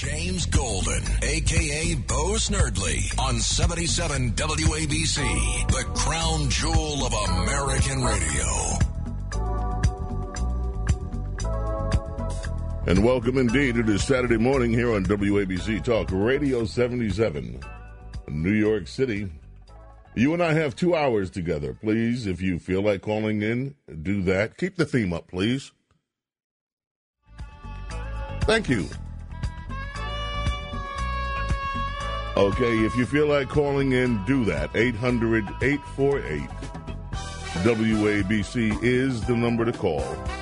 James Golden, a.k.a. Bo Snerdley, on 77 WABC, the crown jewel of American radio. And welcome indeed. It is Saturday morning here on WABC Talk Radio 77, New York City. You and I have 2 hours together. Please, if you feel like calling in, do that. Keep the theme up, please. Thank you. Okay, if you feel like calling in, do that. 800-848-WABC is the number to call.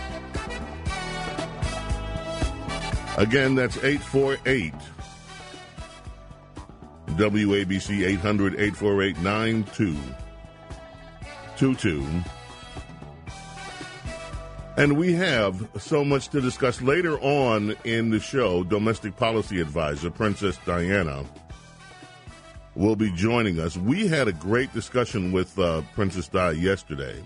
Again, that's 848 WABC, 800-848-9222. And we have so much to discuss. Later on in the show, Domestic Policy Advisor Princess Diana will be joining us. We had a great discussion with Princess Di yesterday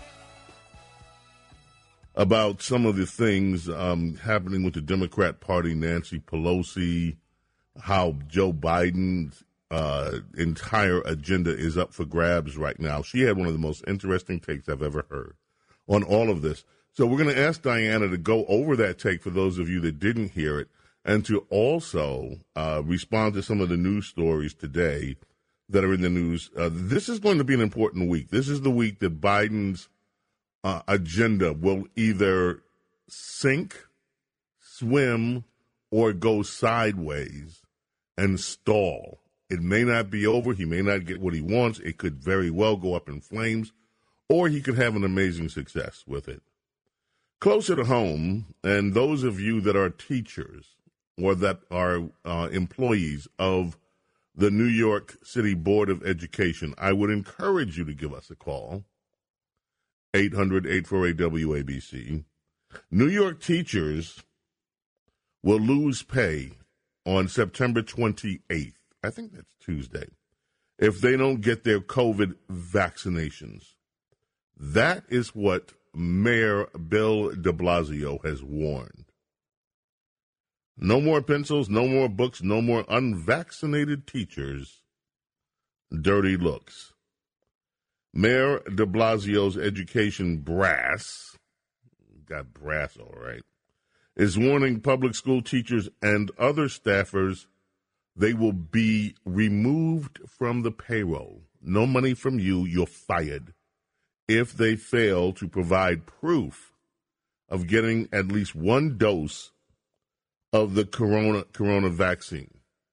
about some of the things happening with the Democrat Party, Nancy Pelosi, how Joe Biden's entire agenda is up for grabs right now. She had one of the most interesting takes I've ever heard on all of this. So we're going to ask Diana to go over that take for those of you that didn't hear it, and to also respond to some of the news stories today that are in the news. This is going to be an important week. This is the week that Biden's agenda will either sink, swim, or go sideways and stall. It may not be over. He may not get what he wants. It could very well go up in flames, or he could have an amazing success with it. Closer to home, and those of you that are teachers or that are employees of the New York City Board of Education, I would encourage you to give us a call. 800-848-WABC. New York teachers will lose pay on September 28th. I think that's Tuesday. If they don't get their COVID vaccinations. That is what Mayor Bill de Blasio has warned. No more pencils, no more books, no more unvaccinated teachers. Dirty looks. Mayor de Blasio's education brass, got brass all right, is warning public school teachers and other staffers they will be removed from the payroll. No money from you, you're fired if they fail to provide proof of getting at least one dose of the corona vaccine.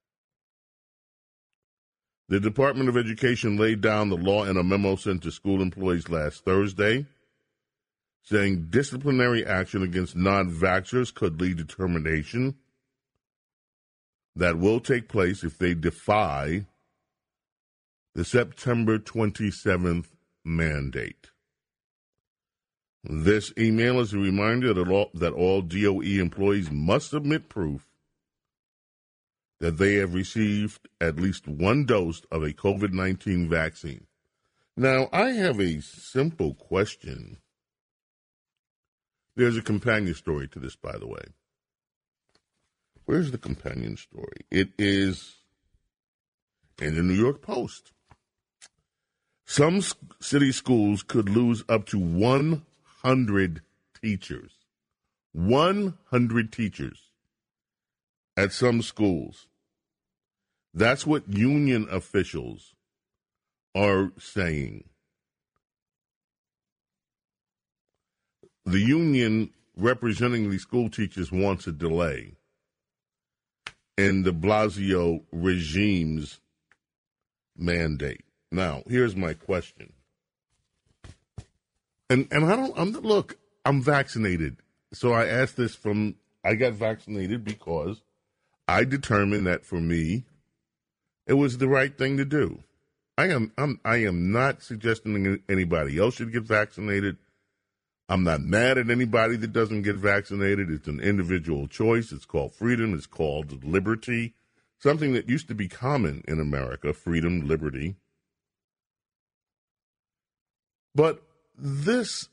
The Department of Education laid down the law in a memo sent to school employees last Thursday, saying disciplinary action against non-vaxxers could lead to termination that will take place if they defy the September 27th mandate. This email is a reminder that all DOE employees must submit proof that they have received at least one dose of a COVID-19 vaccine. Now, I have a simple question. There's a companion story to this, by the way. Where's the companion story? It is in the New York Post. Some city schools could lose up to 100 teachers. 100 teachers at some schools. That's what union officials are saying. The union representing the school teachers wants a delay in the Blasio regime's mandate. Now, here's my question. And I'm vaccinated. So I asked this I got vaccinated because I determined that for me, it was the right thing to do. I am not suggesting anybody else should get vaccinated. I'm not mad at anybody that doesn't get vaccinated. It's an individual choice. It's called freedom. It's called liberty. Something that used to be common in America, freedom, liberty. But this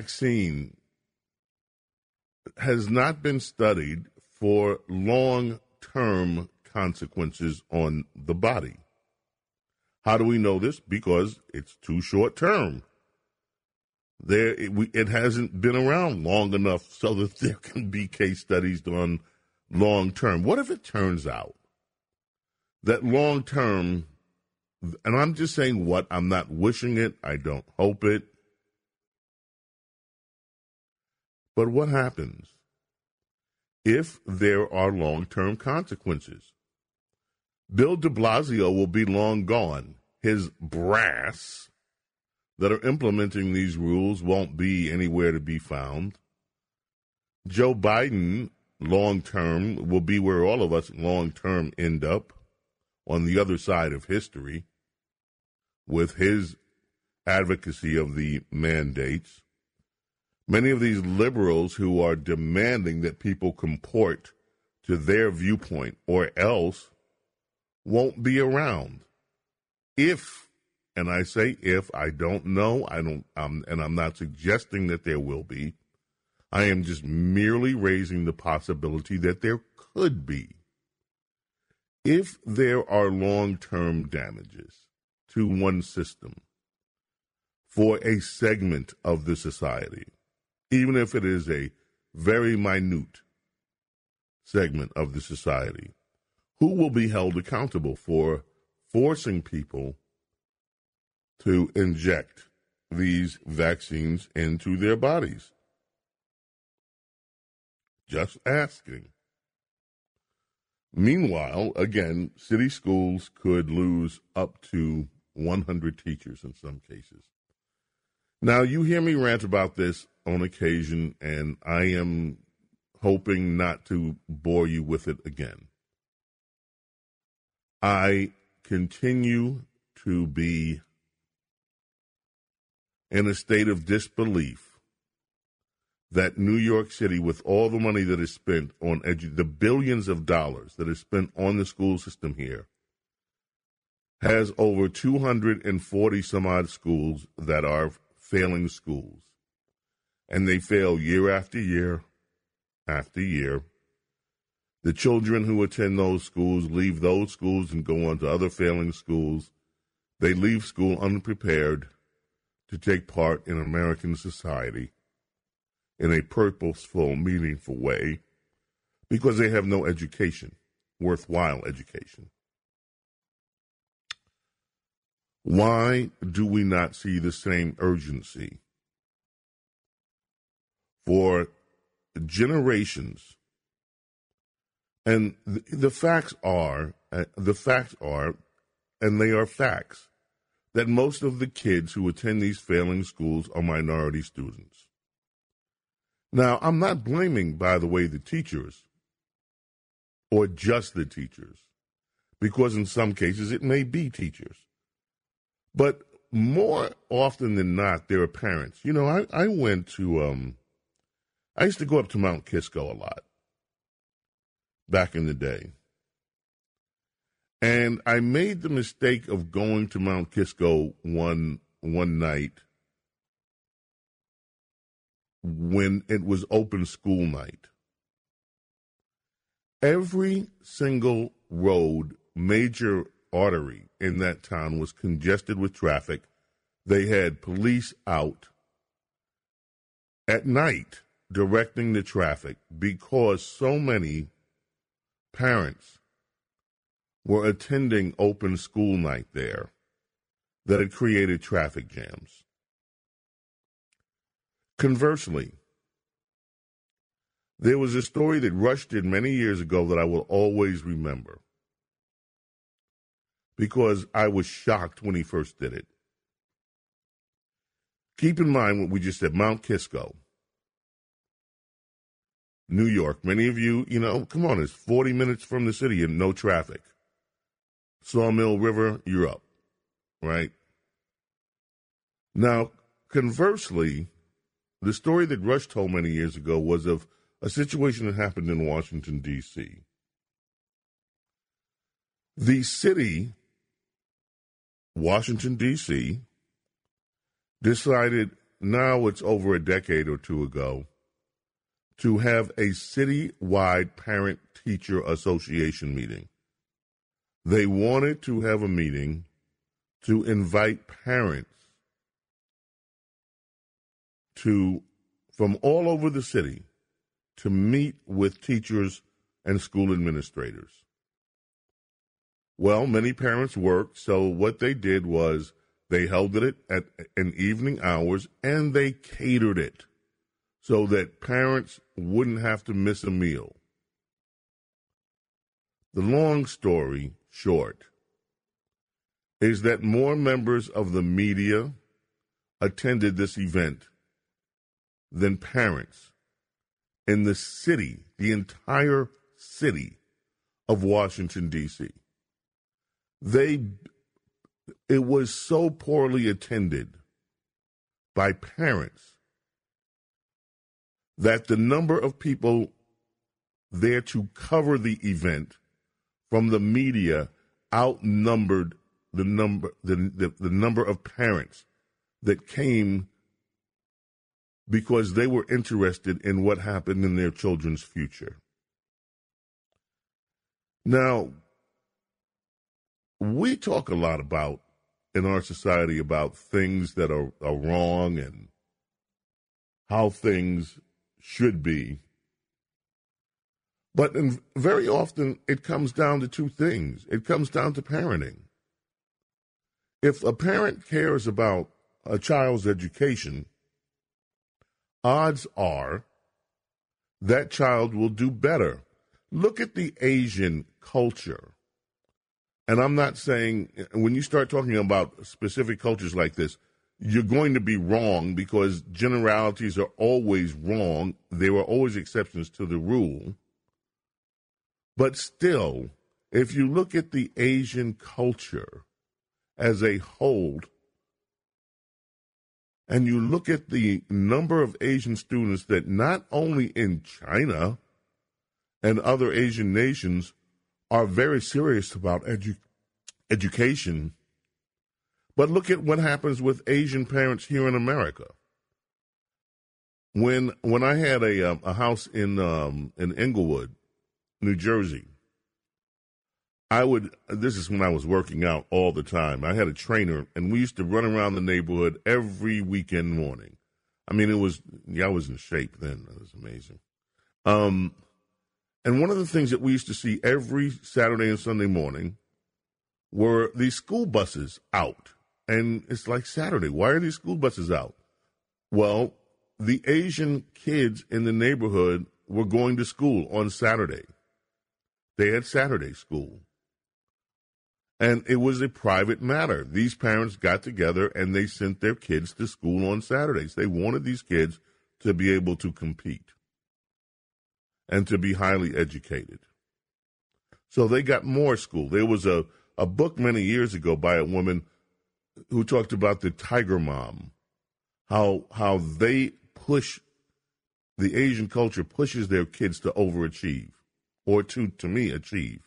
vaccine has not been studied for long long-term consequences on the body. How do we know this? Because it's too short-term. It hasn't been around long enough so that there can be case studies on long-term. What if it turns out that long-term, and I'm just saying what, I'm not wishing it, I don't hope it, but what happens if there are long-term consequences? Bill de Blasio will be long gone. His brass that are implementing these rules won't be anywhere to be found. Joe Biden, long-term, will be where all of us long-term end up, on the other side of history, with his advocacy of the mandates. Many of these liberals who are demanding that people comport to their viewpoint or else won't be around. If, and I say if, I don't know, and I'm not suggesting that there will be. I am just merely raising the possibility that there could be. If there are long-term damages to one system for a segment of the society, even if it is a very minute segment of the society, who will be held accountable for forcing people to inject these vaccines into their bodies? Just asking. Meanwhile, again, city schools could lose up to 100 teachers in some cases. Now, you hear me rant about this on occasion, and I am hoping not to bore you with it again. I continue to be in a state of disbelief that New York City, with all the money that is spent on the billions of dollars that is spent on the school system here, has over 240 some odd schools that are failing schools. And they fail year after year after year. The children who attend those schools leave those schools and go on to other failing schools. They leave school unprepared to take part in American society in a purposeful, meaningful way because they have no education, worthwhile education. Why do we not see the same urgency for generations? And the facts are, and they are facts, that most of the kids who attend these failing schools are minority students. Now, I'm not blaming, by the way, the teachers or just the teachers, because in some cases it may be teachers. But more often than not, there are parents. You know, I used to go up to Mount Kisco a lot back in the day. And I made the mistake of going to Mount Kisco one night when it was open school night. Every single road, major artery in that town was congested with traffic. They had police out at night directing the traffic because so many parents were attending open school night there that it created traffic jams. Conversely, there was a story that Rush did many years ago that I will always remember because I was shocked when he first did it. Keep in mind what we just said, Mount Kisco, New York. Many of you, come on, it's 40 minutes from the city and no traffic. Sawmill River, you're up, right? Now, conversely, the story that Rush told many years ago was of a situation that happened in Washington, D.C. The city, Washington, D.C., decided, now it's over a decade or two ago, to have a citywide parent-teacher association meeting. They wanted to have a meeting to invite parents from all over the city to meet with teachers and school administrators. Well, many parents worked, so what they did was they held it at in evening hours, and they catered it so that parents wouldn't have to miss a meal. The long story short is that more members of the media attended this event than parents in the city, the entire city of Washington, D.C. It was so poorly attended by parents that the number of people there to cover the event from the media outnumbered the number of parents that came because they were interested in what happened in their children's future. Now, we talk a lot about, in our society, about things that are wrong and how things should be. But very often it comes down to two things. It comes down to parenting. If a parent cares about a child's education, odds are that child will do better. Look at the Asian culture. And I'm not saying, when you start talking about specific cultures like this, you're going to be wrong because generalities are always wrong. There are always exceptions to the rule. But still, if you look at the Asian culture as a whole, and you look at the number of Asian students that not only in China and other Asian nations are very serious about education, but look at what happens with Asian parents here in America. When I had a house in Englewood, New Jersey, this is when I was working out all the time. I had a trainer, and we used to run around the neighborhood every weekend morning. I mean, I was in shape then. It was amazing. And one of the things that we used to see every Saturday and Sunday morning were these school buses out. And it's like Saturday. Why are these school buses out? Well, the Asian kids in the neighborhood were going to school on Saturday. They had Saturday school. And it was a private matter. These parents got together and they sent their kids to school on Saturdays. They wanted these kids to be able to compete and to be highly educated. So they got more school. There was a book many years ago by a woman who talked about the Tiger Mom, how they push, the Asian culture pushes their kids to overachieve, or to me, achieve.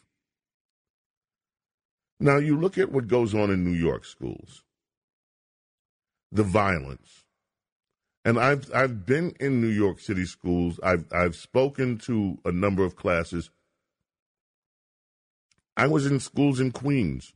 Now, you look at what goes on in New York schools, the violence. And I've been in New York City schools. I've spoken to a number of classes. I was in schools in Queens,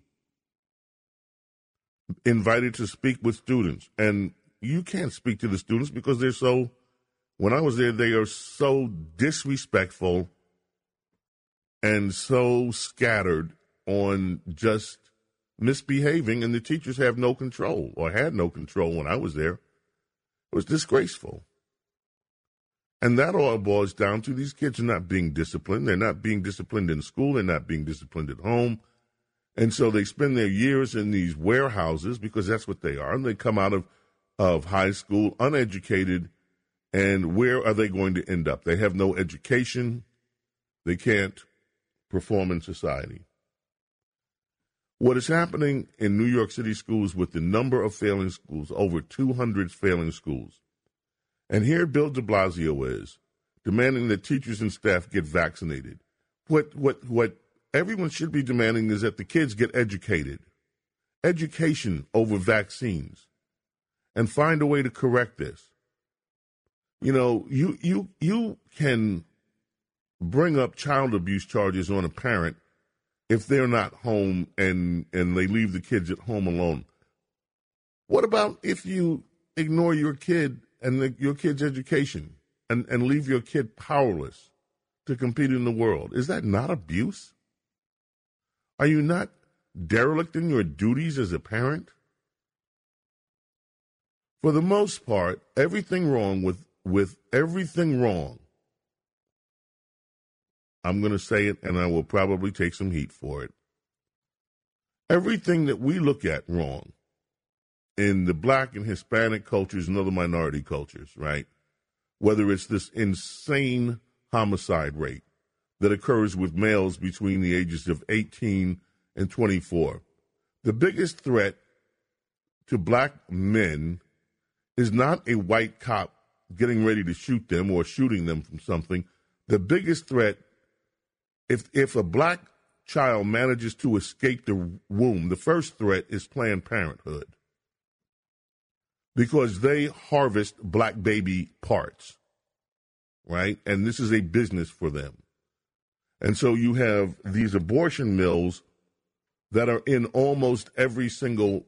invited to speak with students. And you can't speak to the students because when I was there, they are so disrespectful and so scattered on just misbehaving, and the teachers have no control, or had no control when I was there. It was disgraceful. And that all boils down to these kids are not being disciplined. They're not being disciplined in school. They're not being disciplined at home. And so they spend their years in these warehouses, because that's what they are. And they come out of high school uneducated, and where are they going to end up? They have no education. They can't perform in society. What is happening in New York City schools with the number of failing schools, over 200 failing schools. And here Bill de Blasio is demanding that teachers and staff get vaccinated. What everyone should be demanding is that the kids get educated. Education over vaccines. And find a way to correct this. You can bring up child abuse charges on a parent if they're not home and they leave the kids at home alone. What about if you ignore your kid and your kid's education and leave your kid powerless to compete in the world? Is that not abuse? Are you not derelict in your duties as a parent? For the most part, everything wrong with everything wrong, I'm going to say it, and I will probably take some heat for it. Everything that we look at wrong in the black and Hispanic cultures and other minority cultures, right? Whether it's this insane homicide rate that occurs with males between the ages of 18 and 24. The biggest threat to black men is not a white cop getting ready to shoot them or shooting them from something. The biggest threat, if a black child manages to escape the womb, the first threat is Planned Parenthood, because they harvest black baby parts, right? And this is a business for them. And so you have these abortion mills that are in almost every single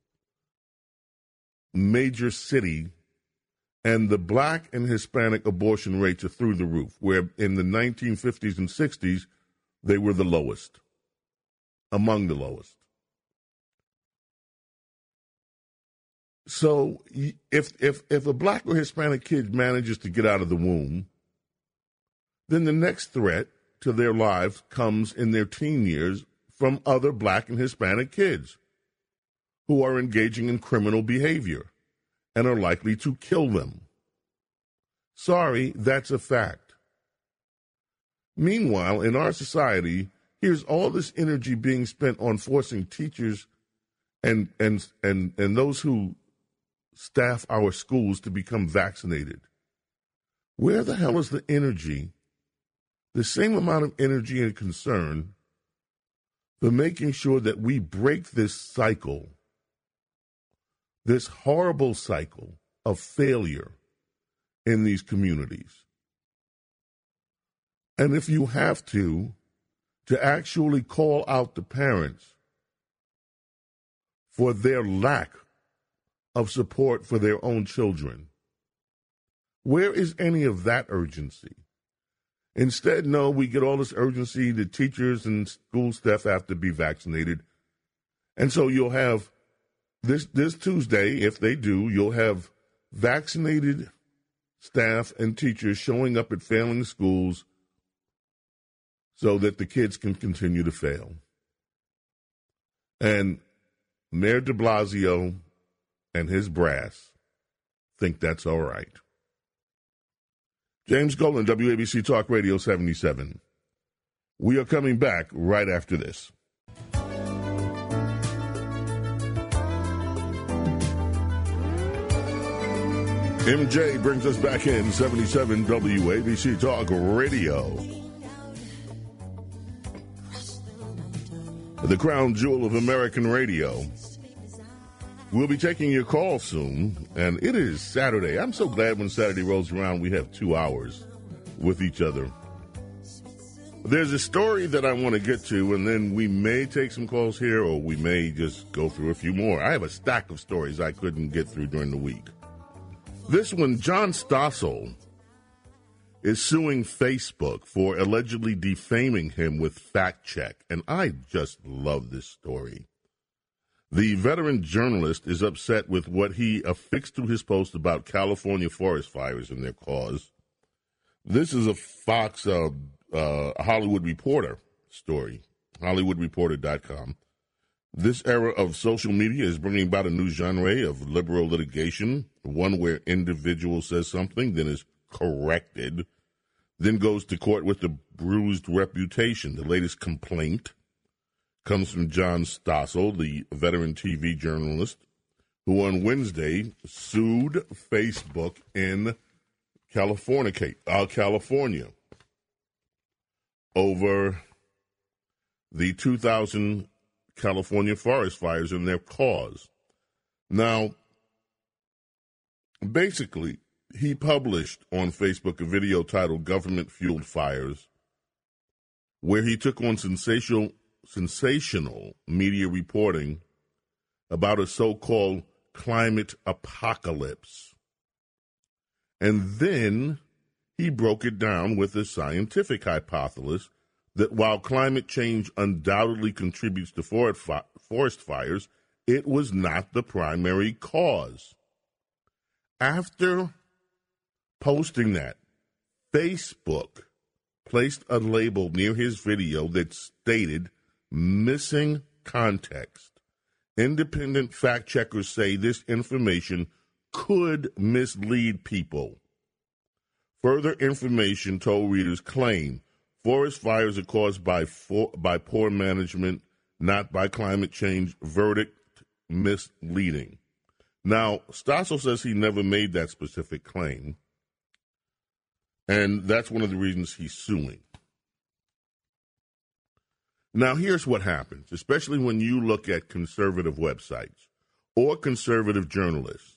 major city, and the black and Hispanic abortion rates are through the roof, where in the 1950s and 60s, they were the lowest, among the lowest. So if a black or Hispanic kid manages to get out of the womb, then the next threat to their lives comes in their teen years from other black and Hispanic kids who are engaging in criminal behavior and are likely to kill them. Sorry, that's a fact. Meanwhile, in our society, here's all this energy being spent on forcing teachers and those who staff our schools to become vaccinated. Where the hell is the energy, the same amount of energy and concern for making sure that we break this cycle, this horrible cycle of failure in these communities? And if you have to actually call out the parents for their lack of support for their own children, where is any of that urgency? Instead, no, we get all this urgency. The teachers and school staff have to be vaccinated. And so you'll have this Tuesday, if they do, you'll have vaccinated staff and teachers showing up at failing schools so that the kids can continue to fail. And Mayor de Blasio and his brass think that's all right. James Golan, WABC Talk Radio 77. We are coming back right after this. MJ brings us back in 77 WABC Talk Radio. The crown jewel of American radio. We'll be taking your call soon, and it is Saturday. I'm so glad when Saturday rolls around, we have 2 hours with each other. There's a story that I want to get to, and then we may take some calls here, or we may just go through a few more. I have a stack of stories I couldn't get through during the week. This one, John Stossel is suing Facebook for allegedly defaming him with fact check, and I just love this story. The veteran journalist is upset with what he affixed to his post about California forest fires and their cause. This is a Fox Hollywood Reporter story, HollywoodReporter.com. This era of social media is bringing about a new genre of liberal litigation, one where individual says something, then is corrected, then goes to court with a bruised reputation. The latest complaint comes from John Stossel, the veteran TV journalist, who on Wednesday sued Facebook in California over the 2000 California forest fires and their cause. Now, basically, he published on Facebook a video titled Government Fueled Fires, where he took on sensational media reporting about a so-called climate apocalypse. And then he broke it down with a scientific hypothesis that while climate change undoubtedly contributes to forest fires, it was not the primary cause. After posting that, Facebook placed a label near his video that stated, "Missing context. Independent fact checkers say this information could mislead people." Further information told readers claim forest fires are caused by poor management, not by climate change. Verdict misleading. Now, Stossel says he never made that specific claim, and that's one of the reasons he's suing. Now, here's what happens, especially when you look at conservative websites or conservative journalists.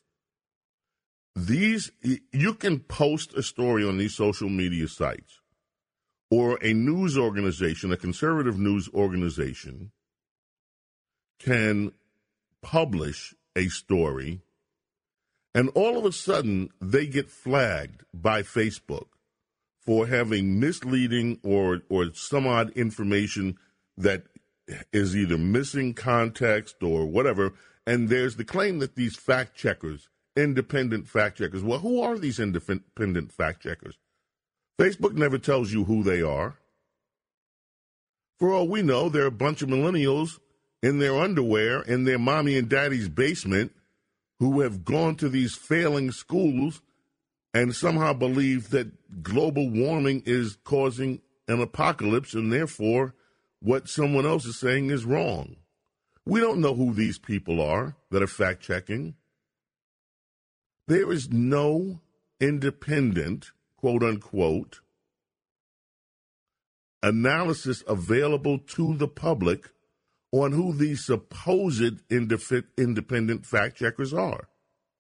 You can post a story on these social media sites, or a news organization, a conservative news organization, can publish a story, and all of a sudden they get flagged by Facebook for having misleading or some odd information that is either missing context or whatever. And there's the claim that these fact checkers, independent fact checkers, well, who are these independent fact checkers? Facebook never tells you who they are. For all we know, they're a bunch of millennials in their underwear in their mommy and daddy's basement who have gone to these failing schools and somehow believe that global warming is causing an apocalypse, and therefore what someone else is saying is wrong. We don't know who these people are that are fact-checking. There is no independent, quote-unquote, analysis available to the public on who these supposed independent fact-checkers are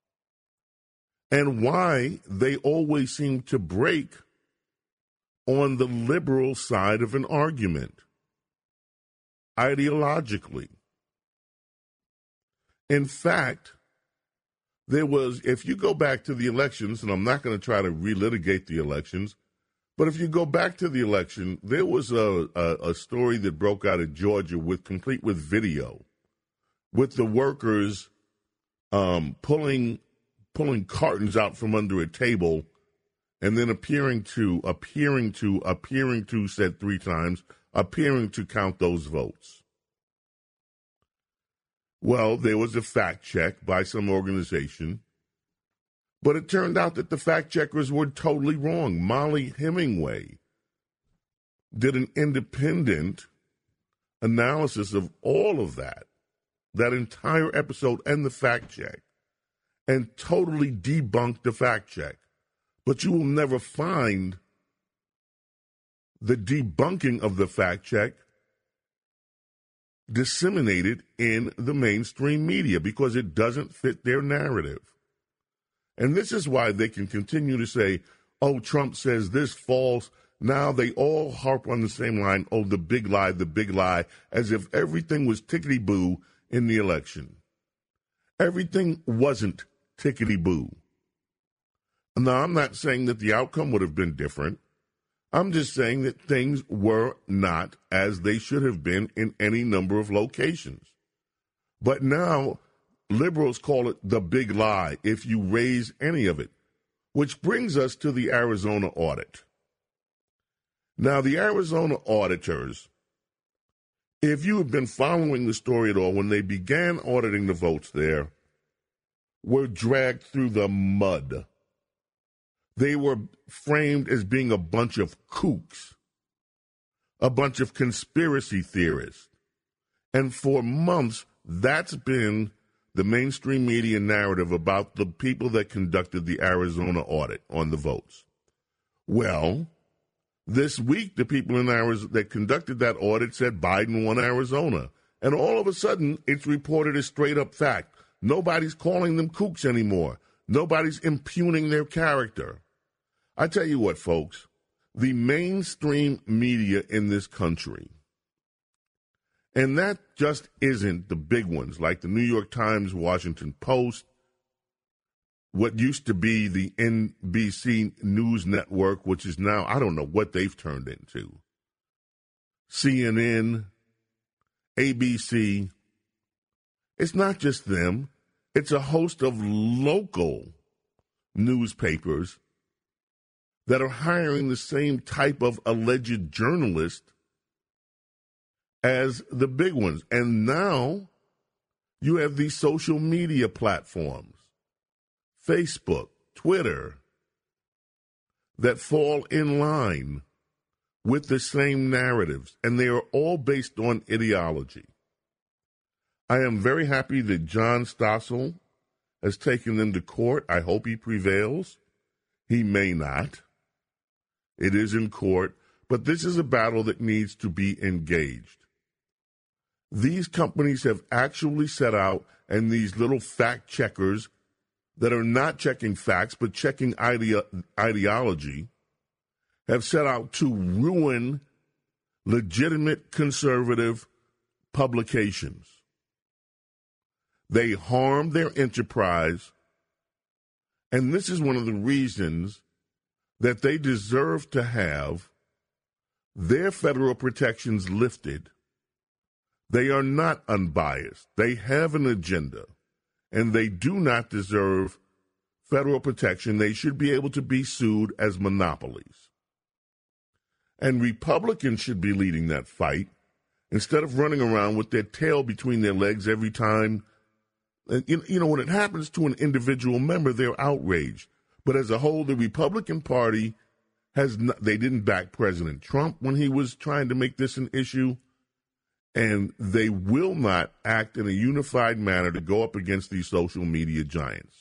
and why they always seem to break on the liberal side of an argument, ideologically. In fact, if you go back to the elections, and I'm not going to try to relitigate the elections, but if you go back to the election, there was a story that broke out of Georgia complete with video, with the workers pulling cartons out from under a table, and then appearing to said 3 times, appearing to count those votes. Well, there was a fact check by some organization, but it turned out that the fact checkers were totally wrong. Molly Hemingway did an independent analysis of all of that entire episode and the fact check, and totally debunked the fact check. But you will never find the debunking of the fact check disseminated in the mainstream media because it doesn't fit their narrative. And this is why they can continue to say, oh, Trump says this false. Now they all harp on the same line, oh, the big lie, as if everything was tickety-boo in the election. Everything wasn't tickety-boo. Now, I'm not saying that the outcome would have been different. I'm just saying that things were not as they should have been in any number of locations. But now liberals call it the big lie if you raise any of it, which brings us to the Arizona audit. Now, the Arizona auditors, if you have been following the story at all, when they began auditing the votes there, were dragged through the mud. They were framed as being a bunch of kooks, a bunch of conspiracy theorists. And for months, that's been the mainstream media narrative about the people that conducted the Arizona audit on the votes. Well, this week, the people in Arizona that conducted that audit said Biden won Arizona. And all of a sudden, it's reported as straight up fact. Nobody's calling them kooks anymore. Nobody's impugning their character. I tell you what, folks, the mainstream media in this country, and that just isn't the big ones like the New York Times, Washington Post, what used to be the NBC News Network, which is now, I don't know what they've turned into, CNN, ABC. It's not just them. It's a host of local newspapers that are hiring the same type of alleged journalist as the big ones. And now you have these social media platforms, Facebook, Twitter, that fall in line with the same narratives, and they are all based on ideology. I am very happy that John Stossel has taken them to court. I hope he prevails. He may not. It is in court, but this is a battle that needs to be engaged. These companies have actually set out, and these little fact checkers that are not checking facts but checking ideology have set out to ruin legitimate conservative publications. They harm their enterprise, and this is one of the reasons that they deserve to have their federal protections lifted. They are not unbiased. They have an agenda, and they do not deserve federal protection. They should be able to be sued as monopolies. And Republicans should be leading that fight instead of running around with their tail between their legs every time. You know, when it happens to an individual member, they're outraged. But as a whole, the Republican Party they didn't back President Trump when he was trying to make this an issue. And they will not act in a unified manner to go up against these social media giants.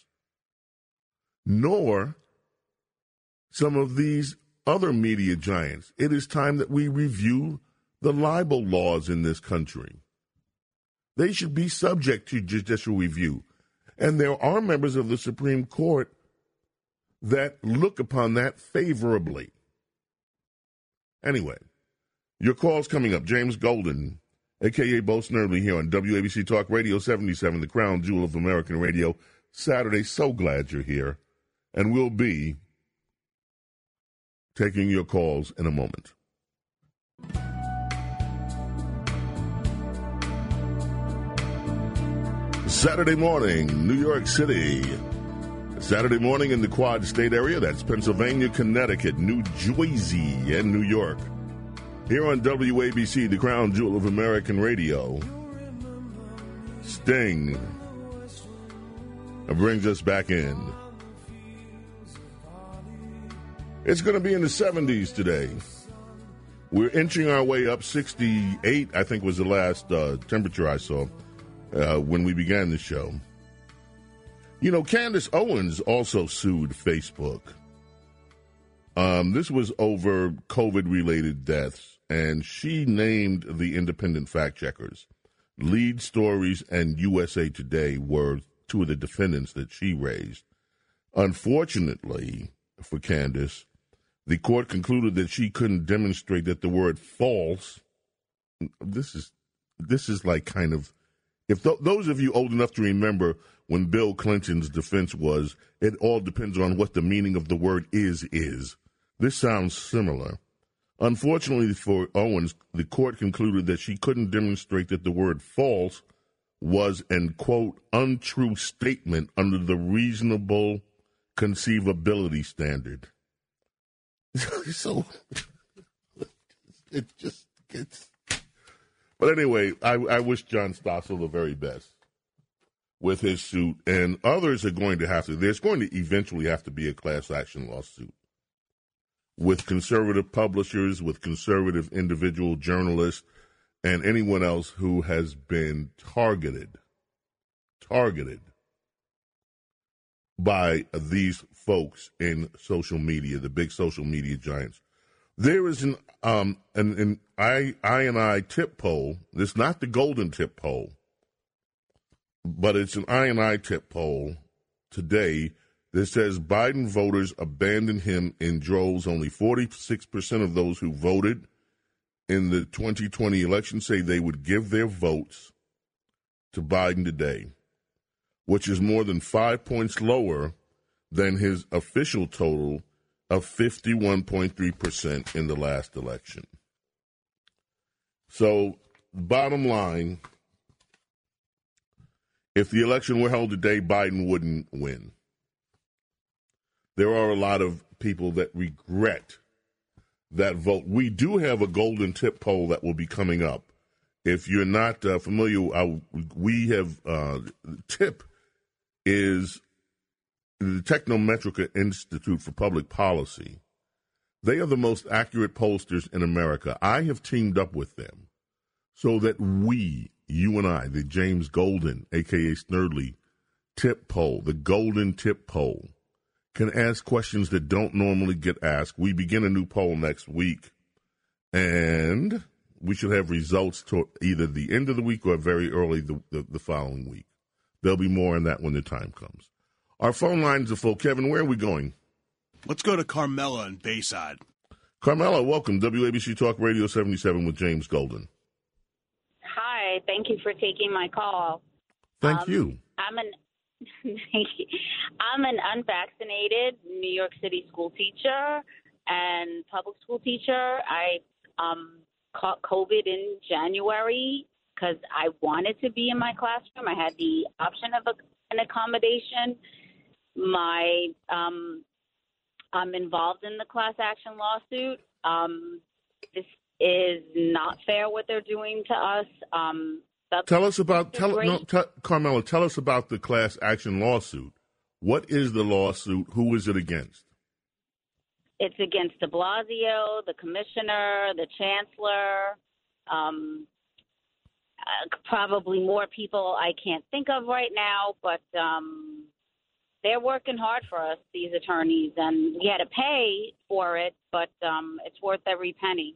Nor some of these other media giants. It is time that we review the libel laws in this country. They should be subject to judicial review. And there are members of the Supreme Court that look upon that favorably. Anyway, your call's coming up. James Golden, a.k.a. Bo Snerdley, here on WABC Talk Radio 77, the crown jewel of American radio. Saturday, so glad you're here. And we'll be taking your calls in a moment. Saturday morning, New York City. Saturday morning in the Quad State area. That's Pennsylvania, Connecticut, New Jersey, and New York. Here on WABC, the crown jewel of American radio. Sting brings us back in. It's going to be in the 70s today. We're inching our way up. 68, I think, was the last temperature I saw when we began the show. You know, Candace Owens also sued Facebook. This was over COVID-related deaths, and she named the independent fact-checkers. Lead Stories and USA Today were two of the defendants that she raised. Unfortunately for Candace, the court concluded that she couldn't demonstrate that the word false, this is like kind of, if those of you old enough to remember when Bill Clinton's defense was, it all depends on what the meaning of the word is. This sounds similar. Unfortunately for Owens, the court concluded that she couldn't demonstrate that the word false was an, quote, untrue statement under the reasonable conceivability standard. So it just gets. But anyway, I wish John Stossel the very best with his suit, and others are going to have to. There's going to eventually have to be a class action lawsuit with conservative publishers, with conservative individual journalists, and anyone else who has been targeted by these folks in social media, the big social media giants. There is an I tip poll. It's not the golden tip poll, but it's an I tip poll today that says Biden voters abandoned him in droves. Only 46% of those who voted in the 2020 election say they would give their votes to Biden today, which is more than 5 points lower than his official total of 51.3% in the last election. So, bottom line, if the election were held today, Biden wouldn't win. There are a lot of people that regret that vote. We do have a golden tip poll that will be coming up. If you're not familiar, we have TIP is the Technometrica Institute for Public Policy. They are the most accurate pollsters in America. I have teamed up with them so that we, you and I, the James Golden, a.k.a. Snerdley, tip poll, the golden tip poll, can ask questions that don't normally get asked. We begin a new poll next week, and we should have results to either the end of the week or very early the following week. There'll be more on that when the time comes. Our phone lines are full. Kevin, where are we going? Let's go to Carmela in Bayside. Carmela, welcome. WABC Talk Radio 77 with James Golden. Hi, thank you for taking my call. Thank you. Thank you. I'm an unvaccinated New York City school teacher and public school teacher. I caught COVID in January because I wanted to be in my classroom. I had the option of an accommodation. I'm involved in the class action lawsuit. This is not fair what they're doing to us. Carmela, tell us about the class action lawsuit. What is the lawsuit? Who is it against? It's against de Blasio, the commissioner, the chancellor, probably more people I can't think of right now, but they're working hard for us, these attorneys, and we had to pay for it, but it's worth every penny.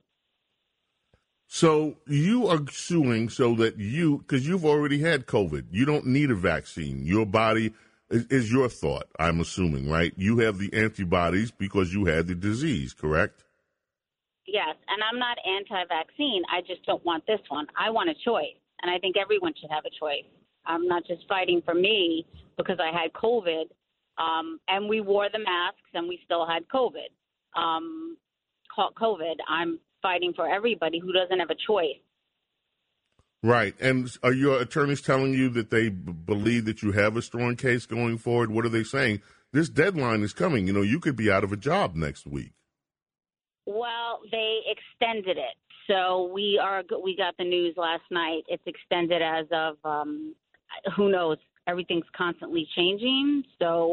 So you are suing so that because you've already had COVID, you don't need a vaccine. Your body is your thought, I'm assuming, right? You have the antibodies because you had the disease, correct? Yes, and I'm not anti-vaccine. I just don't want this one. I want a choice, and I think everyone should have a choice. I'm not just fighting for me because I had COVID, and we wore the masks, and we still had COVID. Caught COVID. I'm fighting for everybody who doesn't have a choice. Right. And are your attorneys telling you that they believe that you have a strong case going forward? What are they saying? This deadline is coming. You know, you could be out of a job next week. Well, they extended it. So we got the news last night. It's extended as of, who knows? Everything's constantly changing. So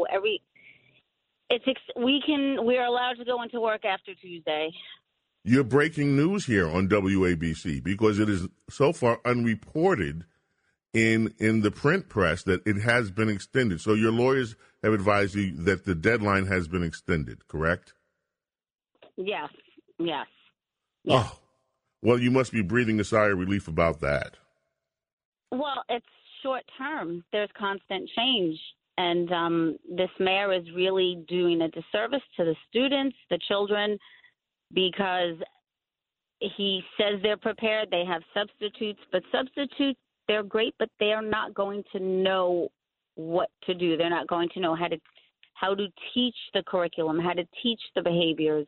we're allowed to go into work after Tuesday. You're breaking news here on WABC because it is so far unreported in the print press that it has been extended. So your lawyers have advised you that the deadline has been extended, correct? Yes. Oh, well, you must be breathing a sigh of relief about that. Well, it's short term. There's constant change. And this mayor is really doing a disservice to the students, the children, because he says they're prepared, they have substitutes, but substitutes, they're great, but they are not going to know what to do. They're not going to know how to teach the curriculum, how to teach the behaviors.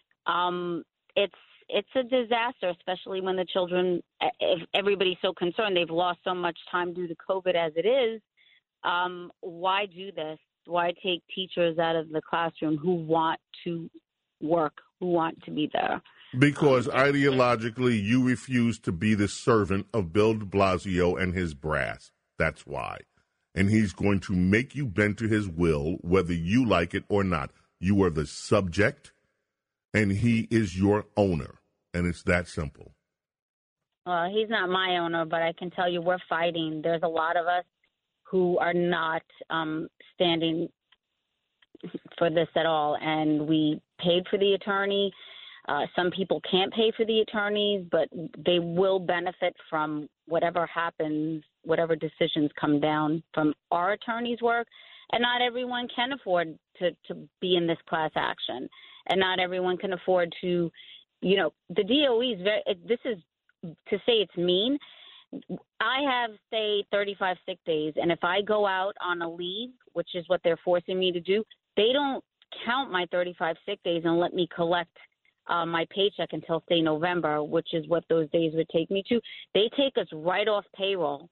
It's a disaster, especially when the children, if everybody's so concerned, they've lost so much time due to COVID as it is. Why do this? Why take teachers out of the classroom who want to work, who want to be there? Because ideologically, you refuse to be the servant of Bill de Blasio and his brass. That's why. And he's going to make you bend to his will, whether you like it or not. You are the subject, and he is your owner. And it's that simple. Well, he's not my owner, but I can tell you we're fighting. There's a lot of us who are not standing for this at all. And we paid for the attorney. Some people can't pay for the attorneys, but they will benefit from whatever happens, whatever decisions come down from our attorney's work. And not everyone can afford to be in this class action. And not everyone can afford to, the DOE is this is, to say it's mean. I have, say, 35 sick days, and if I go out on a leave, which is what they're forcing me to do, they don't count my 35 sick days and let me collect my paycheck until, say, November, which is what those days would take me to. They take us right off payroll,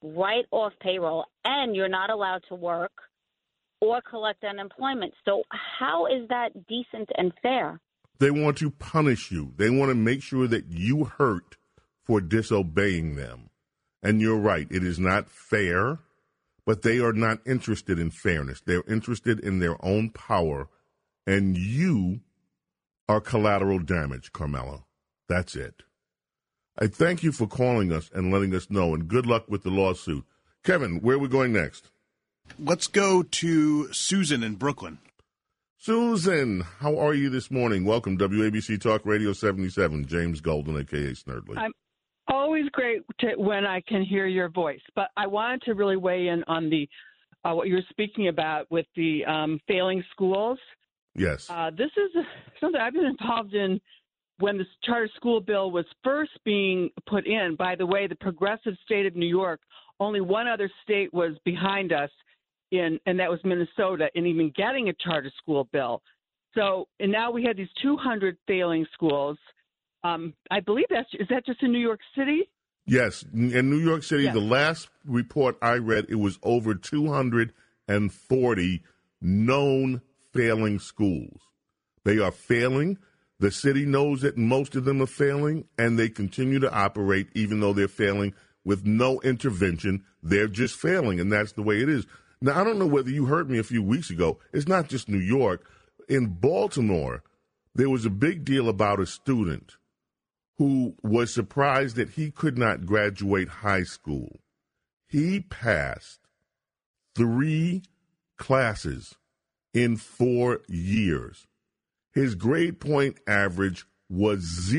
and you're not allowed to work or collect unemployment. So how is that decent and fair? They want to punish you. They want to make sure that you hurt for disobeying them. And you're right, it is not fair, but they are not interested in fairness. They're interested in their own power, and you are collateral damage, Carmela. That's it. I thank you for calling us and letting us know, and good luck with the lawsuit. Kevin, where are we going next? Let's go to Susan in Brooklyn. Susan, how are you this morning? Welcome, WABC Talk Radio 77, James Golden, a.k.a. Snerdley. I'm always great when I can hear your voice, but I wanted to really weigh in on the what you were speaking about with the failing schools. Yes. This is something I've been involved in when this charter school bill was first being put in. By the way, the progressive state of New York, only one other state was behind us, and that was Minnesota, in even getting a charter school bill. So, and now we had these 200 failing schools. I believe is that just in New York City? Yes, in New York City, yes. The last report I read, it was over 240 known failing schools. They are failing. The city knows that most of them are failing, and they continue to operate even though they're failing with no intervention. They're just failing, and that's the way it is. Now, I don't know whether you heard me a few weeks ago. It's not just New York. In Baltimore, there was a big deal about a student who was surprised that he could not graduate high school. He passed 3 classes in 4 years. His grade point average was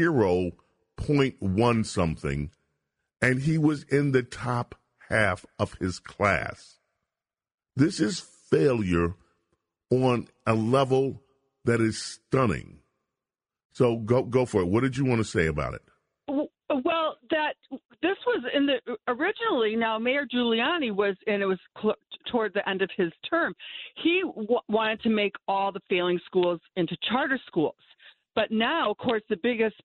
0.1 something, and he was in the top half of his class. This is failure on a level that is stunning. So go for it. What did you want to say about it? Well, this was originally. Now, Mayor Giuliani was, and it was toward the end of his term. He wanted to make all the failing schools into charter schools, but now, of course, the biggest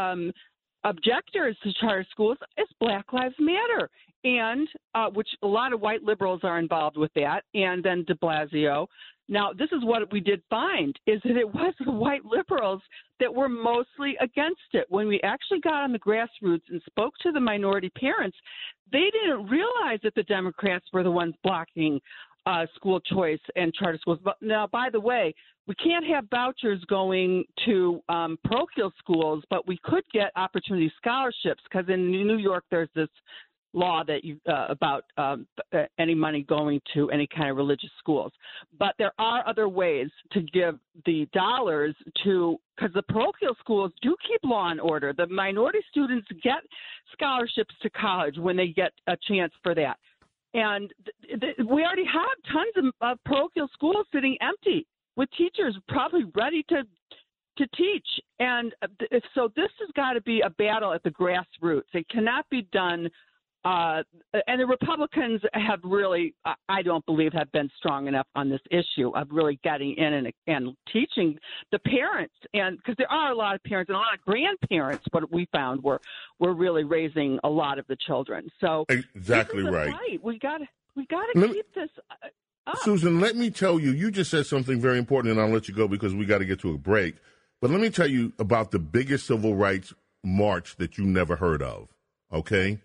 objectors to charter schools is Black Lives Matter, and which a lot of white liberals are involved with that, and then de Blasio. Now, this is what we did find, is that it was the white liberals that were mostly against it. When we actually got on the grassroots and spoke to the minority parents, they didn't realize that the Democrats were the ones blocking school choice and charter schools. But now, by the way, we can't have vouchers going to parochial schools, but we could get opportunity scholarships, because in New York there's this law that about any money going to any kind of religious schools. But there are other ways to give the dollars to, because the parochial schools do keep law and order. The minority students get scholarships to college when they get a chance for that. And we already have tons of parochial schools sitting empty with teachers probably ready to teach. And so this has got to be a battle at the grassroots. It cannot be done. And the Republicans have really, I don't believe, have been strong enough on this issue of really getting in and teaching the parents. And because there are a lot of parents and a lot of grandparents, what we found were really raising a lot of the children. So exactly right. We got to keep this up. Susan, let me tell you, you just said something very important, and I'll let you go because we got to get to a break. But let me tell you about the biggest civil rights march that you never heard of, okay?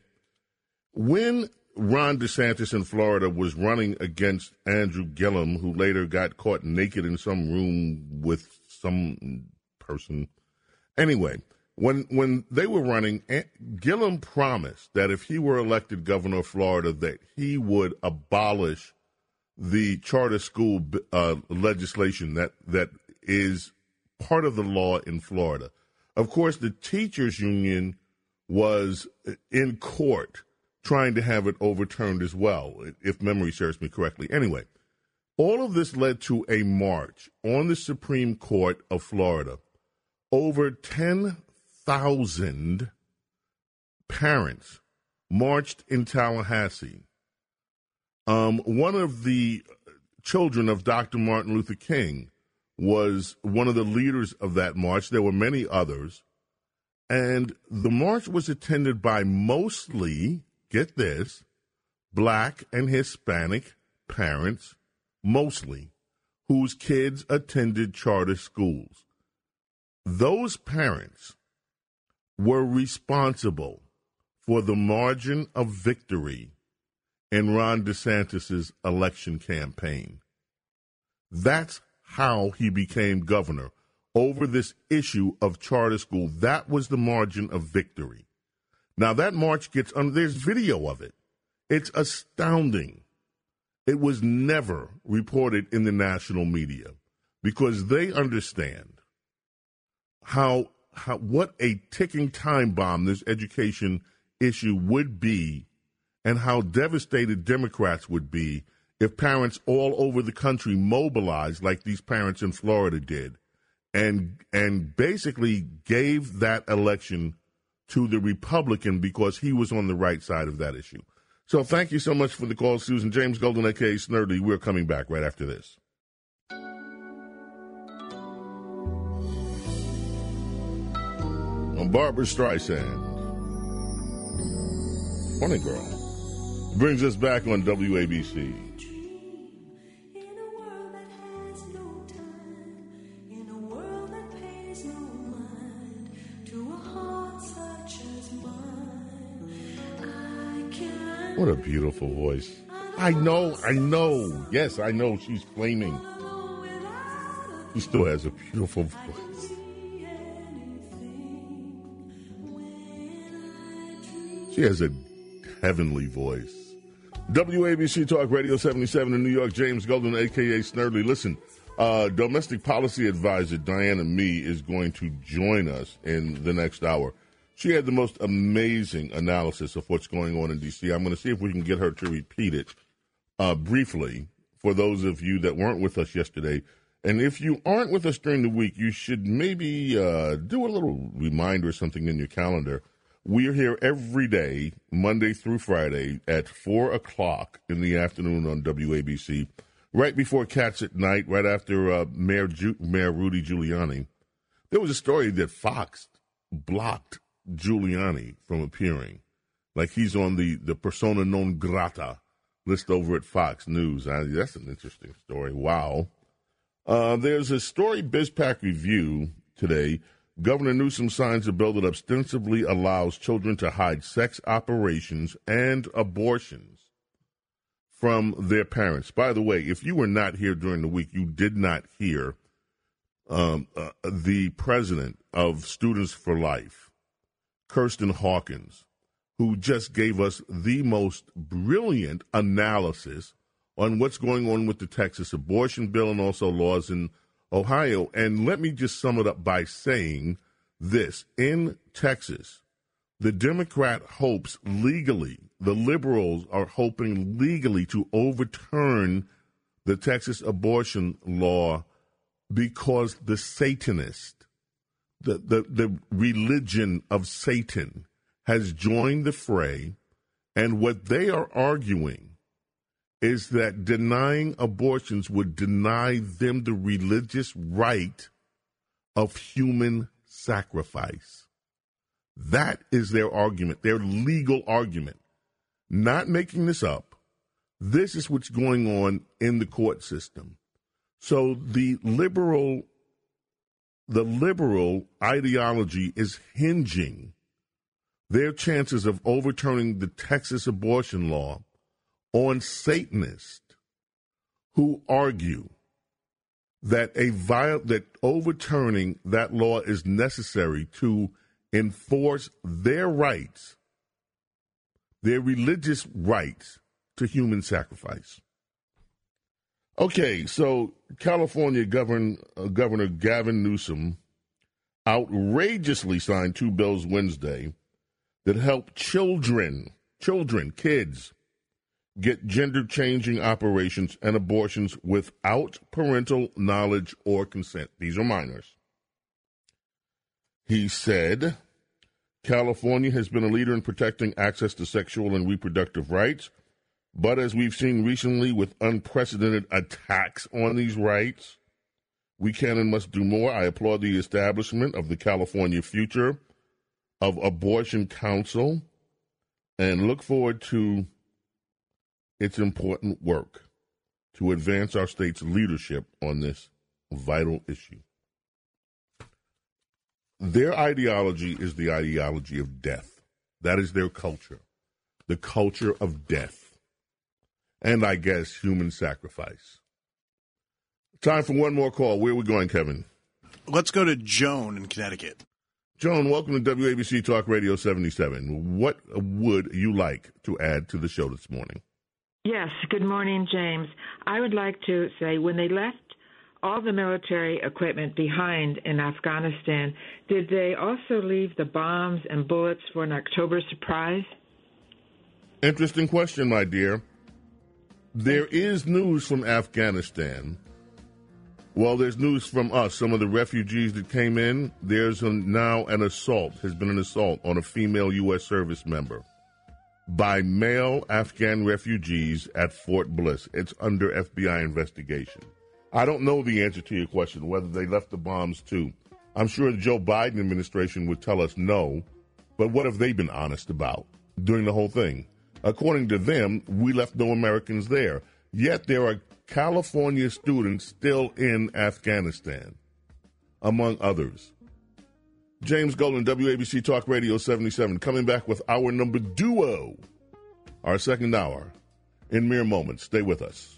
When Ron DeSantis in Florida was running against Andrew Gillum, who later got caught naked in some room with some person. Anyway, when they were running, Gillum promised that if he were elected governor of Florida, that he would abolish the charter school legislation that is part of the law in Florida. Of course, the teachers union was in court trying to have it overturned as well, if memory serves me correctly. Anyway, All of this led to a march on the Supreme Court of Florida. Over 10,000 parents marched in Tallahassee. One of the children of Dr. Martin Luther King was one of the leaders of that march. There were many others. And the march was attended by mostly, get this, Black and Hispanic parents, mostly, whose kids attended charter schools. Those parents were responsible for the margin of victory in Ron DeSantis' election campaign. That's how he became governor, over this issue of charter school. That was the margin of victory. Now, that march gets there's video of it. It's astounding. It was never reported in the national media because they understand what a ticking time bomb this education issue would be and how devastated Democrats would be if parents all over the country mobilized like these parents in Florida did and basically gave that election to the Republican because he was on the right side of that issue. So thank you so much for the call, Susan. James Golden, a.k.a. Snerdley. We're coming back right after this. On Barbra Streisand. Funny girl. Brings us back on WABC. What a beautiful voice. I know. Yes, I know she's flaming. She still has a beautiful voice. She has a heavenly voice. WABC Talk Radio 77 in New York, James Golden, a.k.a. Snerdley. Listen, domestic policy advisor Diana Mee is going to join us in the next hour. She had the most amazing analysis of what's going on in D.C. I'm going to see if we can get her to repeat it briefly for those of you that weren't with us yesterday. And if you aren't with us during the week, you should maybe do a little reminder or something in your calendar. We're here every day, Monday through Friday, at 4 o'clock in the afternoon on WABC, right before Cats at Night, right after Mayor Rudy Giuliani. There was a story that Fox blocked Giuliani from appearing, like he's on the persona non grata list over at Fox News. That's an interesting story. Wow. There's a story, BizPac Review today. Governor Newsom signs a bill that ostensibly allows children to hide sex operations and abortions from their parents. By the way, if you were not here during the week, you did not hear the president of Students for Life, Kirsten Hawkins, who just gave us the most brilliant analysis on what's going on with the Texas abortion bill and also laws in Ohio. And let me just sum it up by saying this. In Texas, the Democrat hopes legally, the liberals are hoping legally to overturn the Texas abortion law because the Satanist, the religion of Satan has joined the fray, and what they are arguing is that denying abortions would deny them the religious right of human sacrifice. That is their argument, their legal argument. Not making this up. This is what's going on in the court system. So the liberal ideology is hinging their chances of overturning the Texas abortion law on Satanists who argue that that overturning that law is necessary to enforce their rights, their religious rights to human sacrifice. Okay, so California Governor Gavin Newsom outrageously signed 2 bills Wednesday that help kids, get gender-changing operations and abortions without parental knowledge or consent. These are minors. He said, California has been a leader in protecting access to sexual and reproductive rights, but as we've seen recently with unprecedented attacks on these rights, we can and must do more. I applaud the establishment of the California Future of Abortion Council and look forward to its important work to advance our state's leadership on this vital issue. Their ideology is the ideology of death. That is their culture, the culture of death, and I guess human sacrifice. Time for one more call. Where are we going, Kevin? Let's go to Joan in Connecticut. Joan, welcome to WABC Talk Radio 77. What would you like to add to the show this morning? Yes, good morning, James. I would like to say when they left all the military equipment behind in Afghanistan, did they also leave the bombs and bullets for an October surprise? Interesting question, my dear. There is news from Afghanistan. Well, there's news from us. Some of the refugees that came in, there's now an assault, has been an assault on a female U.S. service member by male Afghan refugees at Fort Bliss. It's under FBI investigation. I don't know the answer to your question, whether they left the bombs too. I'm sure the Joe Biden administration would tell us no, but what have they been honest about during the whole thing? According to them, we left no Americans there. Yet there are California students still in Afghanistan, among others. James Golden, WABC Talk Radio 77, coming back with our number duo, our second hour, in mere moments. Stay with us.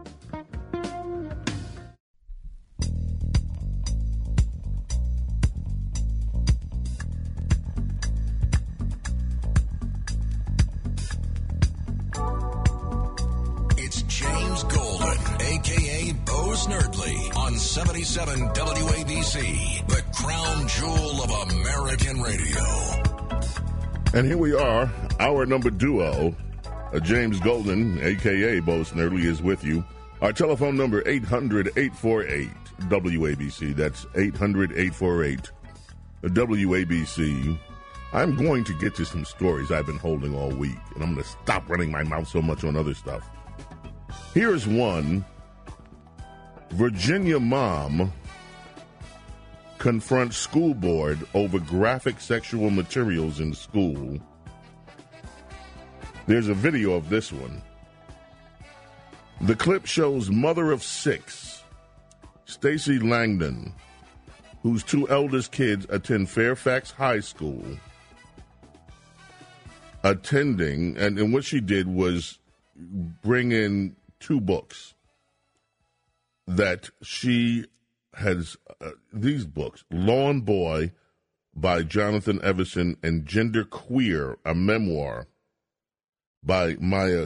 It's James Golden, a.k.a. Bo Snerdley, on 77 WABC, the crown jewel of American radio. And here we are, our number duo, James Golden, a.k.a. Bo Snerdley, is with you. Our telephone number, 800-848-WABC. That's 800-848-WABC. I'm going to get to some stories I've been holding all week, and I'm going to stop running my mouth so much on other stuff. Here's one. Virginia mom confronts school board over graphic sexual materials in school. There's a video of this one. The clip shows mother of 6, Stacy Langdon, whose 2 eldest kids attend Fairfax High School, attending, and what she did was bring in 2 books that she has, these books, Lawn Boy by Jonathan Everson and Gender Queer, a memoir by Maya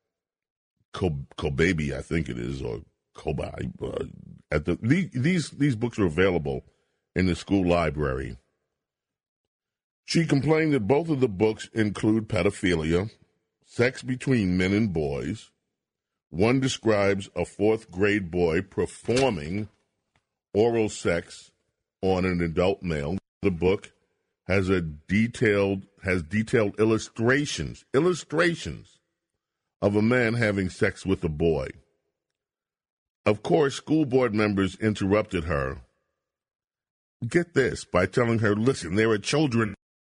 Kobabe, I think it is, or Kobai. These books are available in the school library. She complained that both of the books include pedophilia, sex between men and boys. One describes a 4th grade boy performing oral sex on an adult male. The book has detailed illustrations of a man having sex with a boy. Of course, school board members interrupted her. Get this, by telling her, listen, there are children.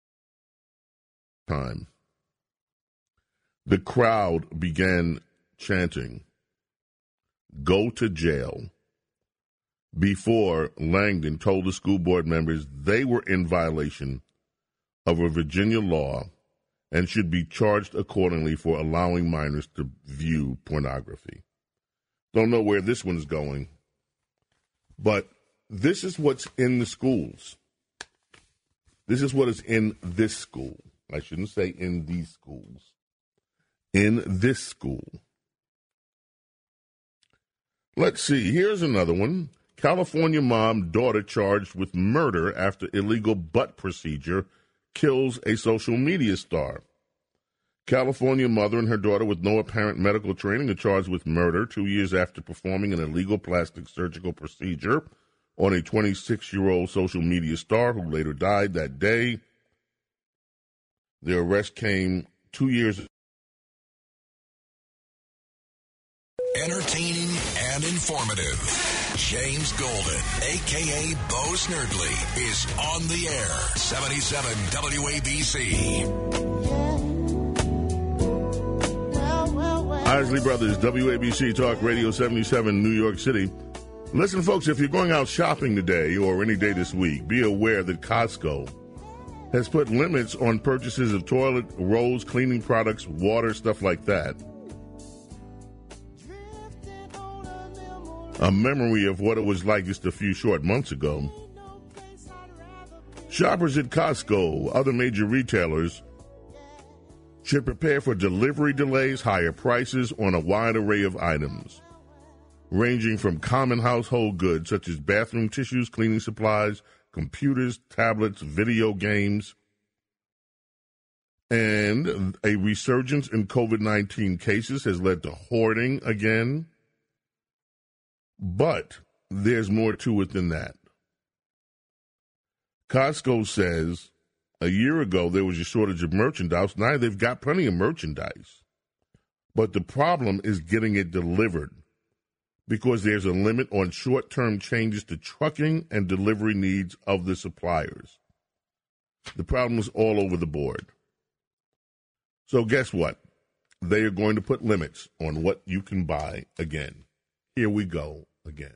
Time. The crowd began chanting, "Go to jail," before Langdon told the school board members they were in violation of a Virginia law and should be charged accordingly for allowing minors to view pornography. Don't know where this one's going, but this is what's in the schools. This is what is in this school. I shouldn't say in these schools. In this school. Let's see. Here's another one. California mom, daughter charged with murder after illegal butt procedure kills a social media star. California mother and her daughter with no apparent medical training are charged with murder 2 years after performing an illegal plastic surgical procedure on a 26-year-old social media star who later died that day. Their arrest came 2 years. Entertaining and informative. James Golden, a.k.a. Bo Snerdley, is on the air. 77 WABC. Isley Brothers, WABC Talk Radio 77, New York City. Listen, folks, if you're going out shopping today or any day this week, be aware that Costco has put limits on purchases of toilet rolls, cleaning products, water, stuff like that. A memory of what it was like just a few short months ago. Shoppers at Costco, other major retailers, should prepare for delivery delays, higher prices on a wide array of items, ranging from common household goods such as bathroom tissues, cleaning supplies, computers, tablets, video games, and a resurgence in COVID-19 cases has led to hoarding again. But there's more to it than that. Costco says a year ago there was a shortage of merchandise. Now they've got plenty of merchandise. But the problem is getting it delivered because there's a limit on short-term changes to trucking and delivery needs of the suppliers. The problem is all over the board. So guess what? They are going to put limits on what you can buy again. Here we go again.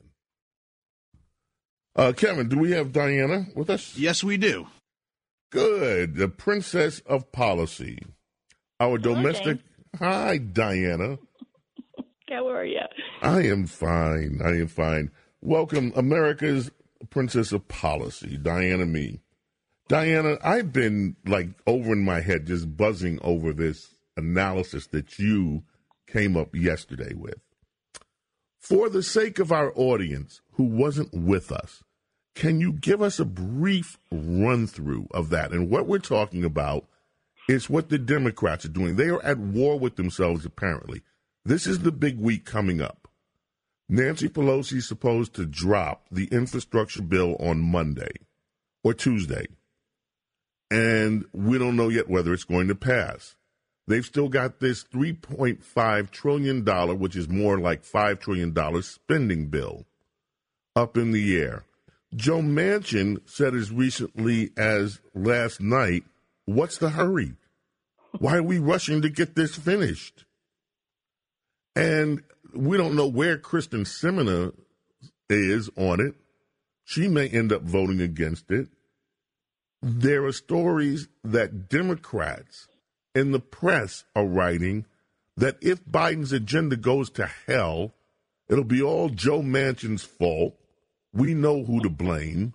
Kevin, do we have Diana with us? Yes, we do. Good. The princess of policy. Our domestic. Hi, Diana. How are you? I am fine. Welcome, America's princess of policy, Diana Me. Diana, I've been over in my head just buzzing over this analysis that you came up yesterday with. For the sake of our audience who wasn't with us, can you give us a brief run-through of that? And what we're talking about is what the Democrats are doing. They are at war with themselves, apparently. This is the big week coming up. Nancy Pelosi is supposed to drop the infrastructure bill on Monday or Tuesday. And we don't know yet whether it's going to pass. They've still got this $3.5 trillion, which is more like $5 trillion spending bill, up in the air. Joe Manchin said as recently as last night, what's the hurry? Why are we rushing to get this finished? And we don't know where Kristen Sinema is on it. She may end up voting against it. There are stories that Democrats in the press are writing that if Biden's agenda goes to hell, it'll be all Joe Manchin's fault. We know who to blame.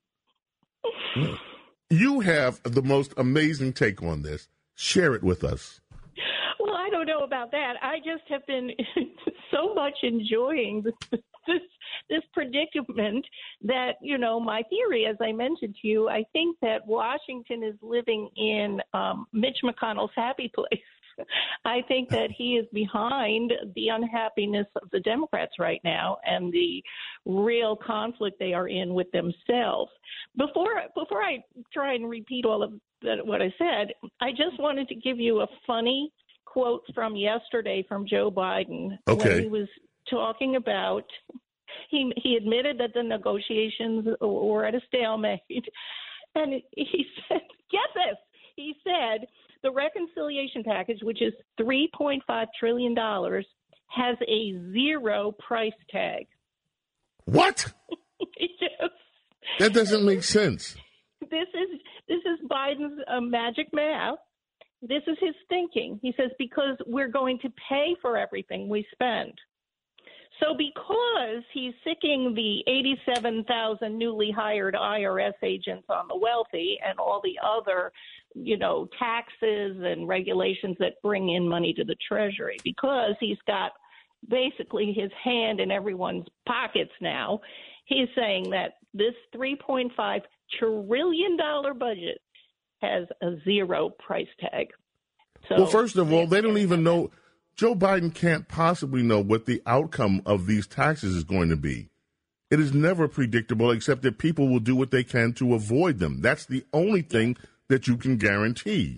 You have the most amazing take on this. Share it with us. Well, I don't know about that. I just have been so much enjoying this predicament that, my theory, as I mentioned to you, I think that Washington is living in Mitch McConnell's happy place. I think that he is behind the unhappiness of the Democrats right now and the real conflict they are in with themselves. Before I try and repeat all of what I said, I just wanted to give you a funny quote from yesterday from Joe Biden. Okay. When he was talking about, he admitted that the negotiations were at a stalemate. And he said, get this, he said, the reconciliation package, which is $3.5 trillion, has a zero price tag. What? That doesn't make sense. This is Biden's magic math. This is his thinking. He says, because we're going to pay for everything we spend. So because he's sicking the 87,000 newly hired IRS agents on the wealthy and all the other, taxes and regulations that bring in money to the Treasury, because he's got basically his hand in everyone's pockets now, he's saying that this $3.5 trillion budget has a zero price tag. So, well, first of all, they don't even know. Joe Biden can't possibly know what the outcome of these taxes is going to be. It is never predictable, except that people will do what they can to avoid them. That's the only thing that you can guarantee.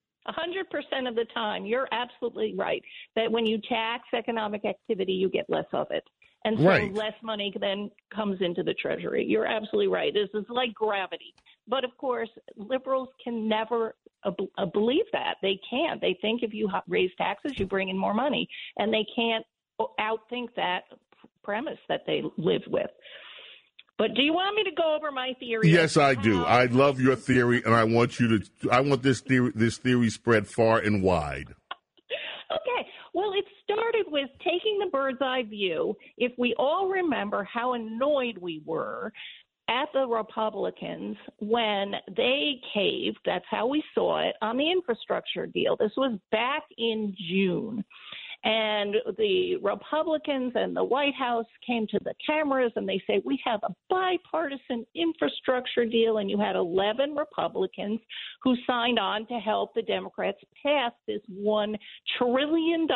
100% of the time, you're absolutely right that when you tax economic activity, you get less of it. And so less money then comes into the Treasury. You're absolutely right. This is like gravity. But, of course, liberals can never believe that. They can't. They think if you raise taxes, you bring in more money. And they can't outthink that premise that they live with. But do you want me to go over my theory? Yes, I do. I love your theory, and I want this theory spread far and wide. Okay. Well, it started with taking the bird's eye view. If we all remember how annoyed we were at the Republicans when they caved, that's how we saw it, on the infrastructure deal. This was back in June. And the Republicans and the White House came to the cameras and they say, we have a bipartisan infrastructure deal. And you had 11 Republicans who signed on to help the Democrats pass this $1 trillion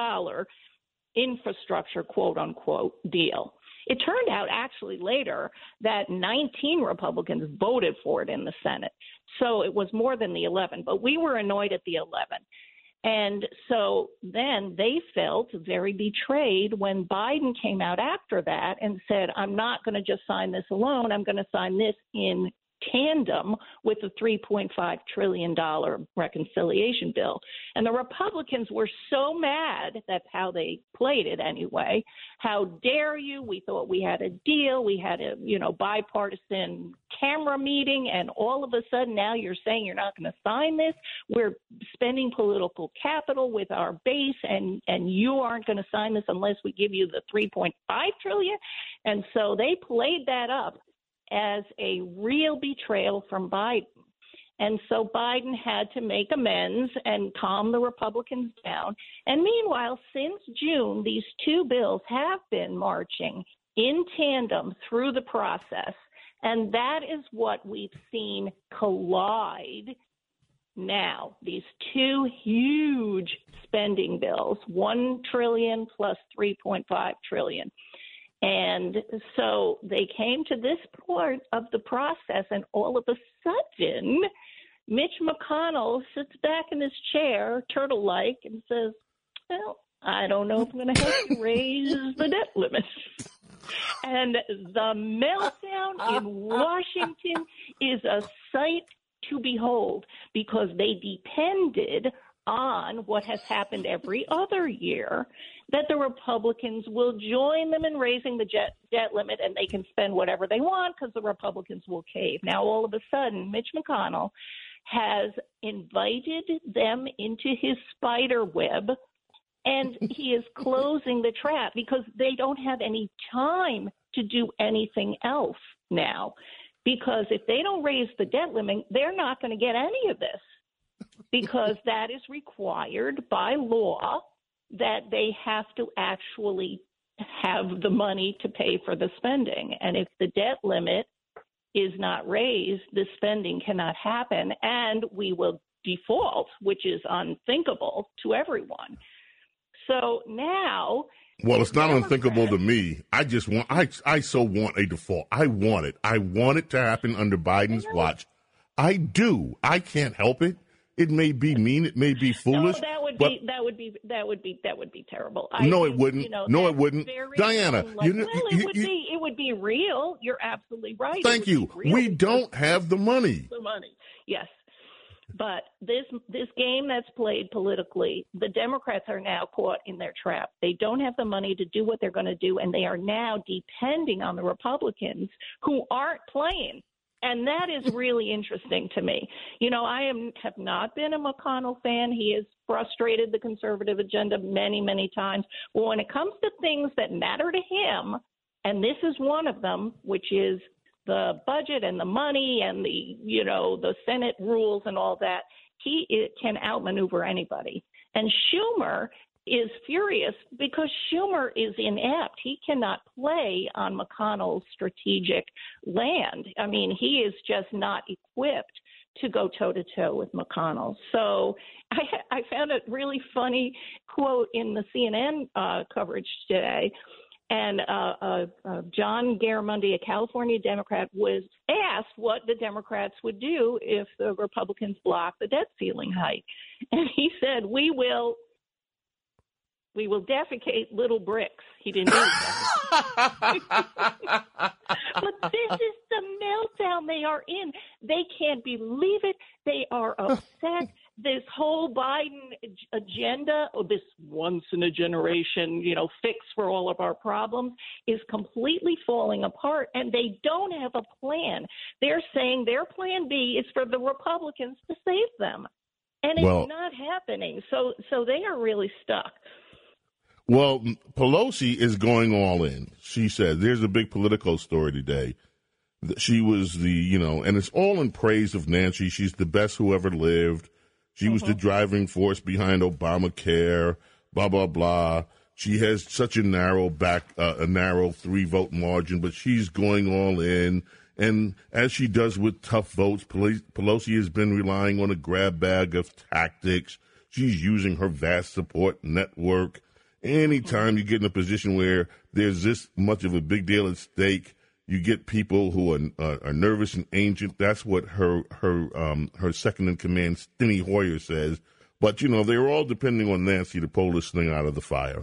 infrastructure, quote unquote, deal. It turned out actually later that 19 Republicans voted for it in the Senate. So it was more than the 11, but we were annoyed at the 11. And so then they felt very betrayed when Biden came out after that and said, I'm not going to just sign this alone. I'm going to sign this in tandem with the $3.5 trillion reconciliation bill. And the Republicans were so mad. That's how they played it anyway. How dare you? We thought we had a deal. We had a, bipartisan camera meeting. And all of a sudden now you're saying you're not going to sign this. We're spending political capital with our base and you aren't going to sign this unless we give you the $3.5 trillion. And so they played that up as a real betrayal from Biden. And so Biden had to make amends and calm the Republicans down. And meanwhile, since June, these two bills have been marching in tandem through the process. And that is what we've seen collide now. These two huge spending bills, $1 trillion plus $3.5 trillion. And so they came to this part of the process, and all of a sudden, Mitch McConnell sits back in his chair, turtle-like, and says, well, I don't know if I'm going to have to raise the debt limit. And the meltdown in Washington is a sight to behold because they depended on what has happened every other year, that the Republicans will join them in raising the debt limit and they can spend whatever they want because the Republicans will cave. Now, all of a sudden, Mitch McConnell has invited them into his spider web, and he is closing the trap because they don't have any time to do anything else now. Because if they don't raise the debt limit, they're not going to get any of this. Because that is required by law that they have to actually have the money to pay for the spending. And if the debt limit is not raised, the spending cannot happen, and we will default, which is unthinkable to everyone. So now... Well, it's not unthinkable to me. I so want a default. I want it. I want it to happen under Biden's watch. I do. I can't help it. It may be mean. It may be foolish. No, that would be terrible. No, it wouldn't. It wouldn't. Diana, it would be real. You're absolutely right. Thank you. We don't have the money. The money, yes. But this game that's played politically, the Democrats are now caught in their trap. They don't have the money to do what they're going to do, and they are now depending on the Republicans who aren't playing. And that is really interesting to me. I have not been a McConnell fan. He has frustrated the conservative agenda many, many times. Well, when it comes to things that matter to him, and this is one of them, which is the budget and the money and the Senate rules and all that, he can outmaneuver anybody. And Schumer is furious because Schumer is inept. He cannot play on McConnell's strategic land. I mean, he is just not equipped to go toe-to-toe with McConnell. So I found a really funny quote in the CNN coverage today. And John Garamendi, a California Democrat, was asked what the Democrats would do if the Republicans blocked the debt ceiling hike. And he said, we will defecate little bricks. He didn't use that. But this is the meltdown they are in. They can't believe it. They are upset. This whole Biden agenda, this once-in-a-generation, fix for all of our problems, is completely falling apart, and they don't have a plan. They're saying their plan B is for the Republicans to save them, and it's not happening. So they are really stuck. Well, Pelosi is going all in. She said, there's a big Politico story today. She was and it's all in praise of Nancy. She's the best who ever lived. She was the driving force behind Obamacare, blah, blah, blah. She has such a narrow 3-vote margin, but she's going all in. And as she does with tough votes, Pelosi has been relying on a grab bag of tactics. She's using her vast support network. Anytime you get in a position where there's this much of a big deal at stake, you get people who are nervous and ancient. That's what her second in command, Steny Hoyer, says. But they're all depending on Nancy to pull this thing out of the fire.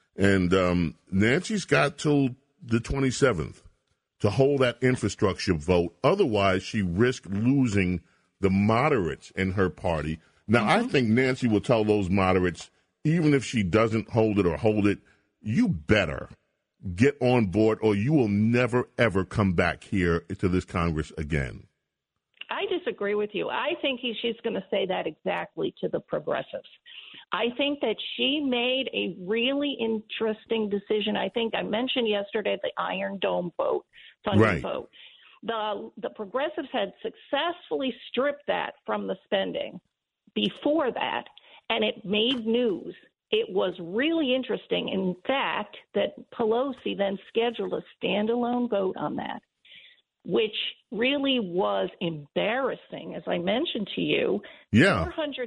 And Nancy's got till the 27th to hold that infrastructure vote. Otherwise, she risks losing the moderates in her party. Now, I think Nancy will tell those moderates, even if she doesn't hold it, you better get on board or you will never, ever come back here to this Congress again. I disagree with you. I think she's going to say that exactly to the progressives. I think that she made a really interesting decision. I think I mentioned yesterday the Iron Dome funding vote. The progressives had successfully stripped that from the spending before that, and it made news. It was really interesting, in fact, that Pelosi then scheduled a standalone vote on that, which really was embarrassing, as I mentioned to you. Yeah.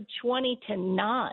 420-9.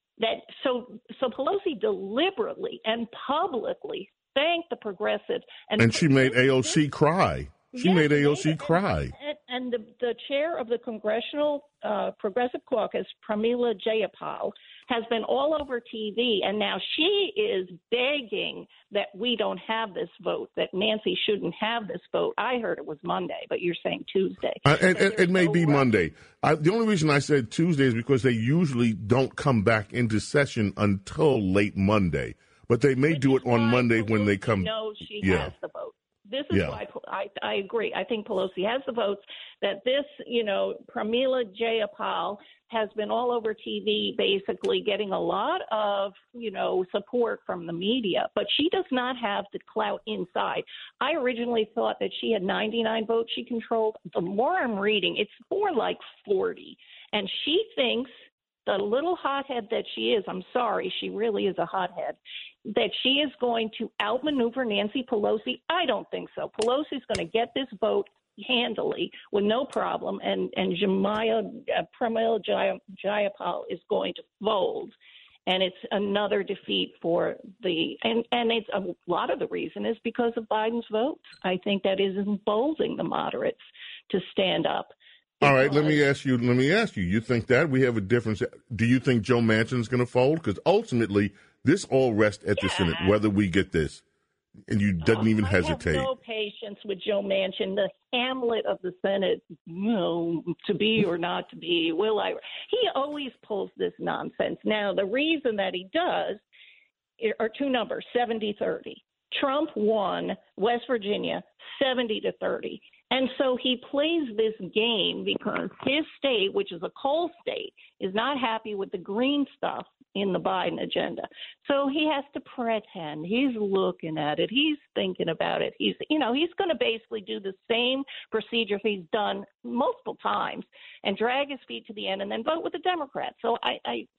So Pelosi deliberately and publicly thanked the progressives. And she made AOC cry. She made AOC cry. And the chair of the Congressional Progressive Caucus, Pramila Jayapal, has been all over TV, and now she is begging that we don't have this vote, that Nancy shouldn't have this vote. I heard it was Monday, but you're saying Tuesday. It may be Monday. The only reason I said Tuesday is because they usually don't come back into session until late Monday, but they may do it on Monday when they come. No, she has the vote. This is why I agree. I think Pelosi has the votes. That this, Pramila Jayapal has been all over TV, basically getting a lot of, support from the media, but she does not have the clout inside. I originally thought that she had 99 votes she controlled. The more I'm reading, it's more like 40, and she thinks, the little hothead that she is, I'm sorry, she really is a hothead, that she is going to outmaneuver Nancy Pelosi. I don't think so. Pelosi's going to get this vote handily with no problem, and Pramila Jayapal is going to fold. And it's another defeat for and it's a lot of the reason is because of Biden's votes. I think that is emboldening the moderates to stand up. All right, let me ask you. You think that we have a difference? Do you think Joe Manchin's going to fold? Because ultimately, this all rests at the Senate, whether we get this. And you doesn't even hesitate. I have no patience with Joe Manchin, the Hamlet of the Senate, to be or not to be. He always pulls this nonsense. Now, the reason that he does are two numbers, 70-30. Trump won West Virginia 70-30. And so he plays this game because his state, which is a coal state, is not happy with the green stuff in the Biden agenda. So he has to pretend he's looking at it. He's thinking about it. He's going to basically do the same procedure he's done multiple times and drag his feet to the end and then vote with the Democrats. So I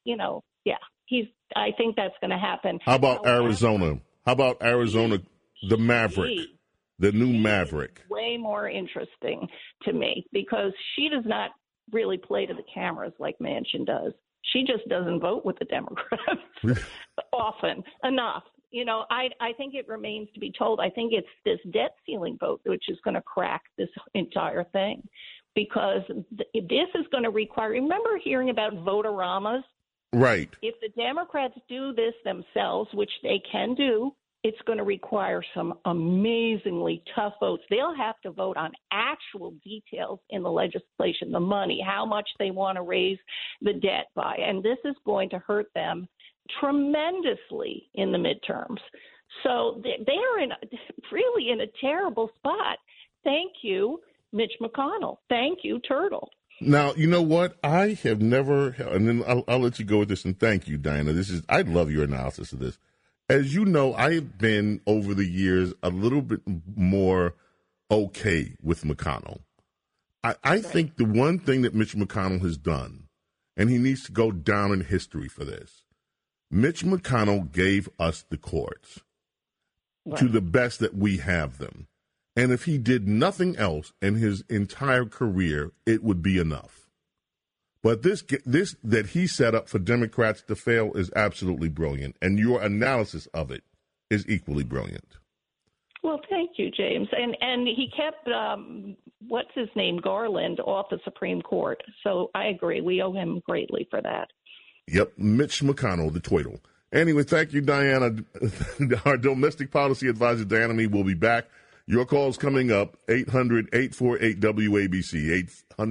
think that's going to happen. How about Arizona? The Maverick? The new Maverick. Way more interesting to me because she does not really play to the cameras like Manchin does. She just doesn't vote with the Democrats often enough. I think it remains to be told. I think it's this debt ceiling vote which is going to crack this entire thing, because this is going to require – remember hearing about vote-a-ramas? Right. If the Democrats do this themselves, which they can do, it's going to require some amazingly tough votes. They'll have to vote on actual details in the legislation, the money, how much they want to raise the debt by. And this is going to hurt them tremendously in the midterms. So they are really in a terrible spot. Thank you, Mitch McConnell. Thank you, Turtle. Now, you know what? I have never, and then I'll let you go with this, and thank you, Diana. I love your analysis of this. As you know, I have been, over the years, a little bit more okay with McConnell. I think the one thing that Mitch McConnell has done, and he needs to go down in history for this, Mitch McConnell gave us the courts to the best that we have them. And if he did nothing else in his entire career, it would be enough. But this that he set up for Democrats to fail is absolutely brilliant, and your analysis of it is equally brilliant. Well, thank you, James. And he kept what's his name, Garland, off the Supreme Court. So I agree. We owe him greatly for that. Yep, Mitch McConnell, the twaddle. Anyway, thank you, Diana. Our domestic policy advisor, Diana Me, will be back. Your call's coming up, 800-848-WABC,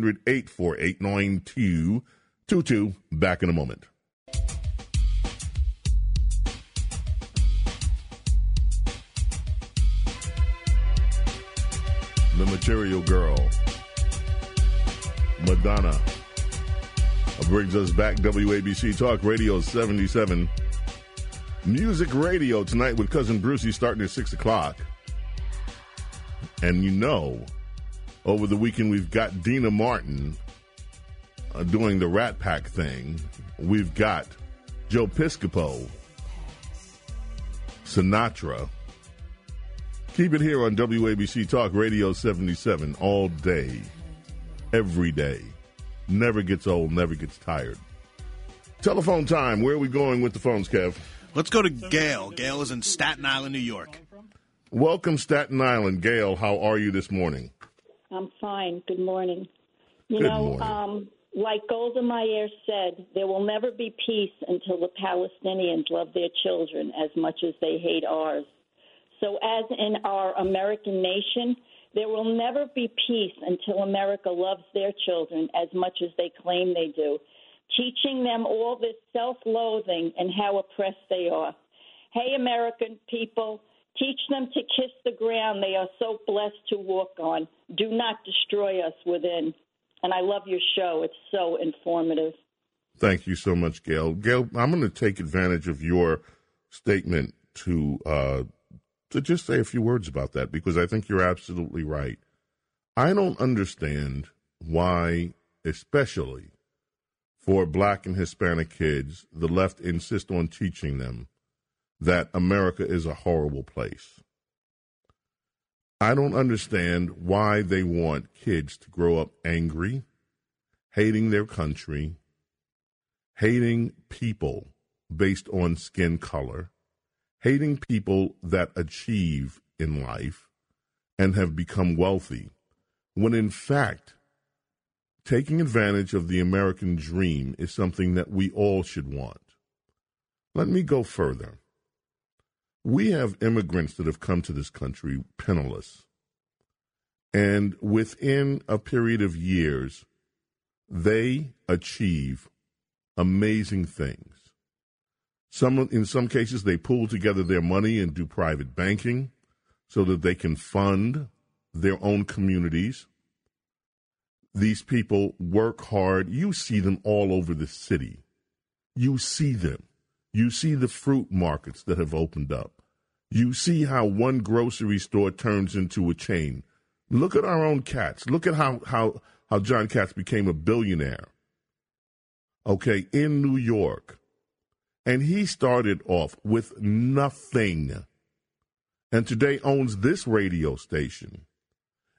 800-848-9222. Back in a moment. The Material Girl, Madonna, brings us back. WABC Talk Radio 77. Music Radio tonight with Cousin Brucey starting at 6 o'clock. And over the weekend we've got Dina Martin doing the Rat Pack thing. We've got Joe Piscopo, Sinatra. Keep it here on WABC Talk Radio 77 all day, every day. Never gets old, never gets tired. Telephone time. Where are we going with the phones, Kev? Let's go to Gail. Gail is in Staten Island, New York. Welcome, Staten Island. Gail, how are you this morning? I'm fine. Good morning. Good morning. Like Golda Meir said, there will never be peace until the Palestinians love their children as much as they hate ours. So as in our American nation, there will never be peace until America loves their children as much as they claim they do, teaching them all this self-loathing and how oppressed they are. Hey, American people, teach them to kiss the ground they are so blessed to walk on. Do not destroy us within. And I love your show. It's so informative. Thank you so much, Gail. Gail, I'm going to take advantage of your statement to just say a few words about that, because I think you're absolutely right. I don't understand why, especially for Black and Hispanic kids, the left insists on teaching them that America is a horrible place. I don't understand why they want kids to grow up angry, hating their country, hating people based on skin color, hating people that achieve in life and have become wealthy, when in fact, taking advantage of the American dream is something that we all should want. Let me go further. We have immigrants that have come to this country penniless, and within a period of years, they achieve amazing things. In some cases, they pool together their money and do private banking so that they can fund their own communities. These people work hard. You see them all over the city. You see them. You see the fruit markets that have opened up. You see how one grocery store turns into a chain. Look at our own Katz. Look at how John Katz became a billionaire, okay, in New York. And he started off with nothing, and today owns this radio station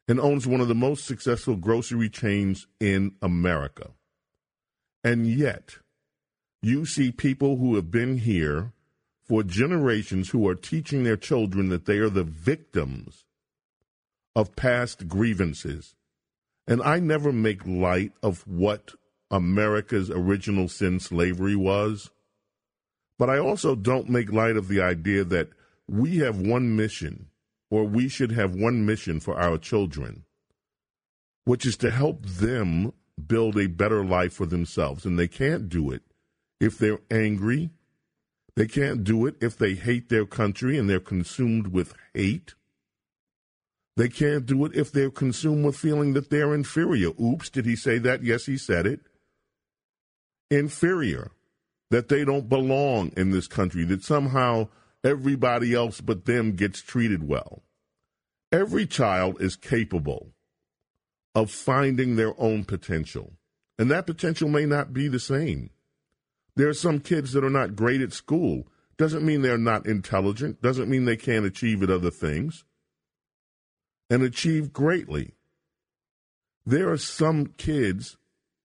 and owns one of the most successful grocery chains in America. And yet, you see people who have been here for generations who are teaching their children that they are the victims of past grievances. And I never make light of what America's original sin, slavery, was. But I also don't make light of the idea that we have one mission, or we should have one mission for our children, which is to help them build a better life for themselves. And they can't do it if they're angry. They can't do it if they hate their country and they're consumed with hate. They can't do it if they're consumed with feeling that they're inferior. Oops, did he say that? Yes, he said it. Inferior. That they don't belong in this country, that somehow everybody else but them gets treated well. Every child is capable of finding their own potential, and that potential may not be the same. There are some kids that are not great at school. Doesn't mean they're not intelligent, doesn't mean they can't achieve at other things, and achieve greatly. There are some kids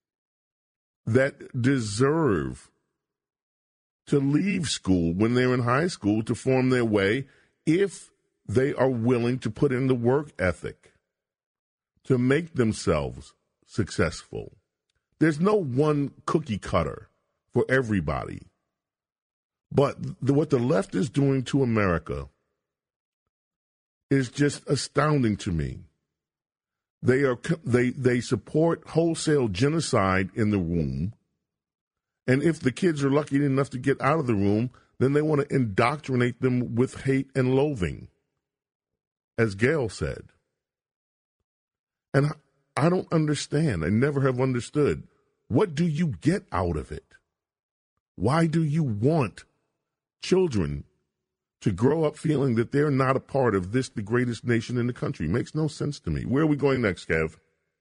that deserve to leave school when they're in high school to form their way if they are willing to put in the work ethic to make themselves successful. There's no one cookie cutter for everybody. But what the left is doing to America is just astounding to me. They support wholesale genocide in the womb. And if the kids are lucky enough to get out of the room, then they want to indoctrinate them with hate and loathing, as Gail said. And I don't understand. I never have understood. What do you get out of it? Why do you want children to grow up feeling that they're not a part of this, the greatest nation in the country? Makes no sense to me. Where are we going next, Kev?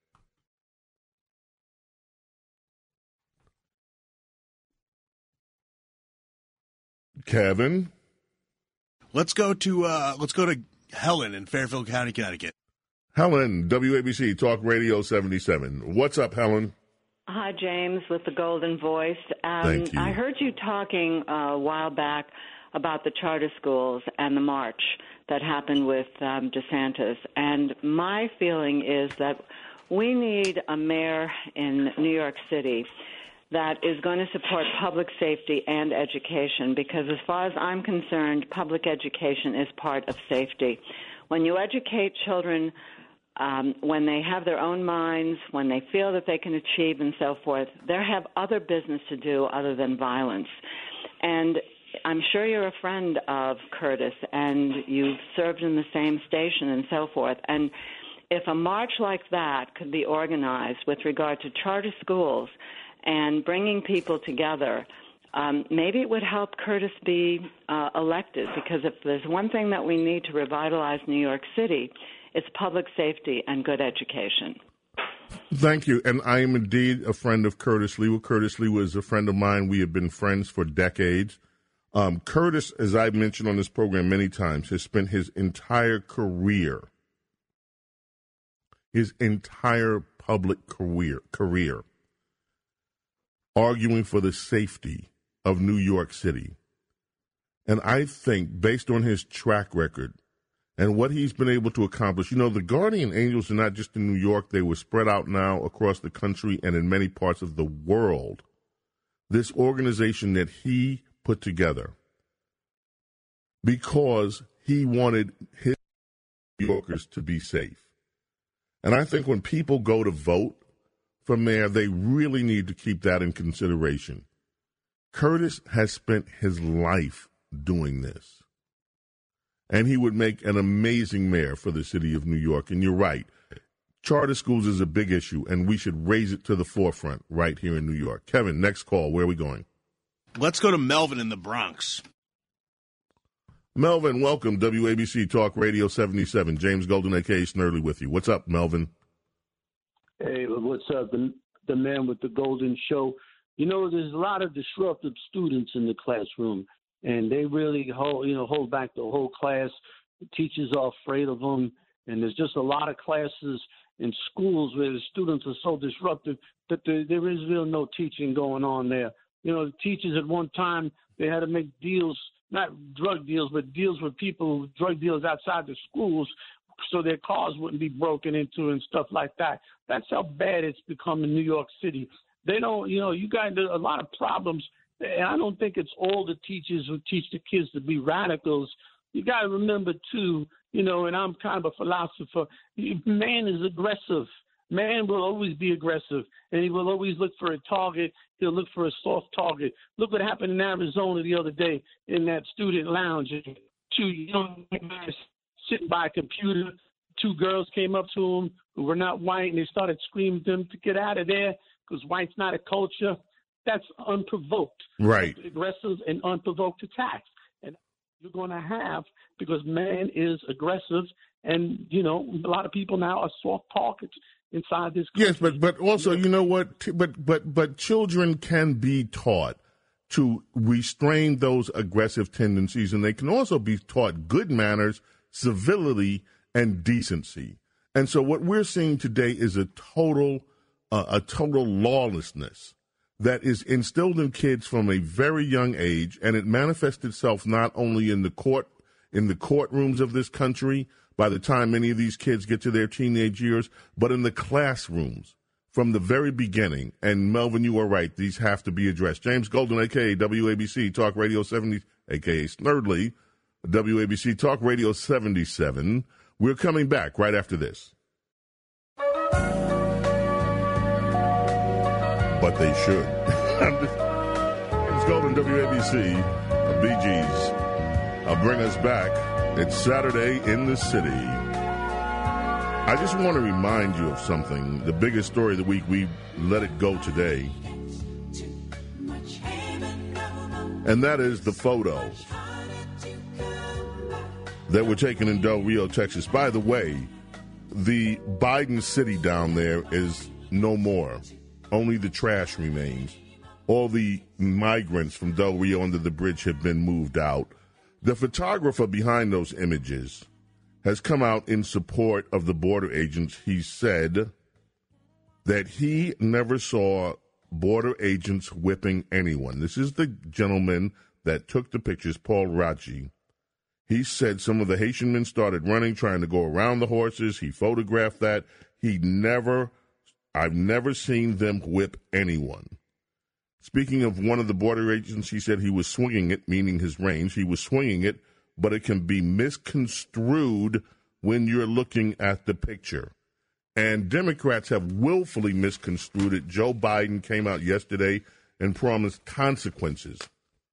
Kevin? Let's go to Helen in Fairfield County, Connecticut. Helen, WABC Talk Radio 77. What's up, Helen? Hi, James, with the Golden Voice. Thank you. I heard you talking a while back about the charter schools and the march that happened with DeSantis. And my feeling is that we need a mayor in New York City that is going to support public safety and education, because as far as I'm concerned, public education is part of safety. When you educate children, when they have their own minds, when they feel that they can achieve and so forth, they have other business to do other than violence. And I'm sure you're a friend of Curtis, and you've served in the same station and so forth. And if a march like that could be organized with regard to charter schools and bringing people together, maybe it would help Curtis be elected, because if there's one thing that we need to revitalize New York City, it's public safety and good education. Thank you. And I am indeed a friend of Curtis Lewa. Curtis Lewa is a friend of mine. We have been friends for decades. Curtis, as I've mentioned on this program many times, has spent his entire career, his entire public career, arguing for the safety of New York City. And I think, based on his track record and what he's been able to accomplish, the Guardian Angels are not just in New York. They were spread out now across the country and in many parts of the world. This organization that he put together because he wanted his New Yorkers to be safe. And I think when people go to vote for mayor, they really need to keep that in consideration. Curtis has spent his life doing this, and he would make an amazing mayor for the city of New York. And you're right. Charter schools is a big issue, and we should raise it to the forefront right here in New York. Kevin, next call. Where are we going? Let's go to Melvin in the Bronx. Melvin, welcome. WABC Talk Radio 77. James Golden, a.k.a. Snerdley, with you. What's up, Melvin? Hey, what's up? The man with the golden show. There's a lot of disruptive students in the classroom, and they really hold back the whole class. The teachers are afraid of them, And there's just a lot of classes in schools where the students are so disruptive that there is really no teaching going on there. You know, the teachers at one time, they had to make deals, not drug deals, but deals with people, drug deals outside the schools, so their cars wouldn't be broken into and stuff like that. That's how bad it's become in New York City. They don't, you know, you guys, there's a lot of problems. And I don't think it's all the teachers who teach the kids to be radicals. You got to remember, too, you know, and I'm kind of a philosopher, man is aggressive. Man will always be aggressive, and he will always look for a target. He'll look for a soft target. Look what happened in Arizona the other day in that student lounge. 2 young guys sitting by a computer. 2 girls came up to them who were not white, and they started screaming to them to get out of there because white's not a culture. That's unprovoked. Right. That's aggressive and unprovoked attacks. And you're going to have, because man is aggressive, and, you know, a lot of people now are soft targets inside this country. Yes, but also, you know what? But children can be taught to restrain those aggressive tendencies, and they can also be taught good manners, civility, and decency. And so what we're seeing today is a total lawlessness that is instilled in kids from a very young age, and it manifests itself not only in the courtrooms of this country by the time many of these kids get to their teenage years, but in the classrooms from the very beginning. And Melvin, you are right; these have to be addressed. James Golden, aka WABC Talk Radio 70, aka Snerdley, WABC Talk Radio 77. We're coming back right after this. But they should. James Golden, WABC, Bee Gees. I'll bring us back. It's Saturday in the city. I just want to remind you of something. The biggest story of the week, we let it go today. And that is the photo that were taken in Del Rio, Texas. By the way, the Biden city down there is no more. Only the trash remains. All the migrants from Del Rio under the bridge have been moved out. The photographer behind those images has come out in support of the border agents. He said that he never saw border agents whipping anyone. This is the gentleman that took the pictures, Paul Raji. He said some of the Haitian men started running, trying to go around the horses. He photographed that. I've never seen them whip anyone. Speaking of one of the border agents, he said he was swinging it, meaning his range. He was swinging it, but it can be misconstrued when you're looking at the picture. And Democrats have willfully misconstrued it. Joe Biden came out yesterday and promised consequences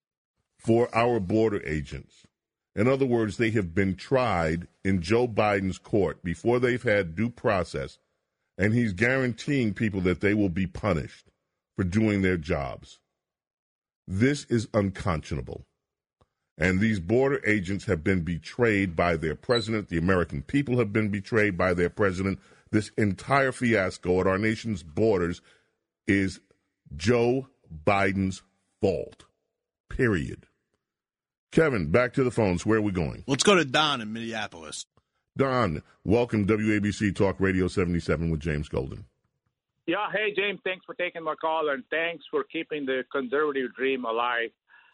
for our border agents. In other words, they have been tried in Joe Biden's court before they've had due process, and he's guaranteeing people that they will be punished for doing their jobs. This is unconscionable. And these border agents have been betrayed by their president. The American people have been betrayed by their president. This entire fiasco at our nation's borders is Joe Biden's fault. Period. Kevin, back to the phones. Where are we going? Let's go to Don in Minneapolis. Don, welcome WABC Talk Radio 77 with James Golden. Yeah, hey, James, thanks for taking my call, and thanks for keeping the conservative dream alive.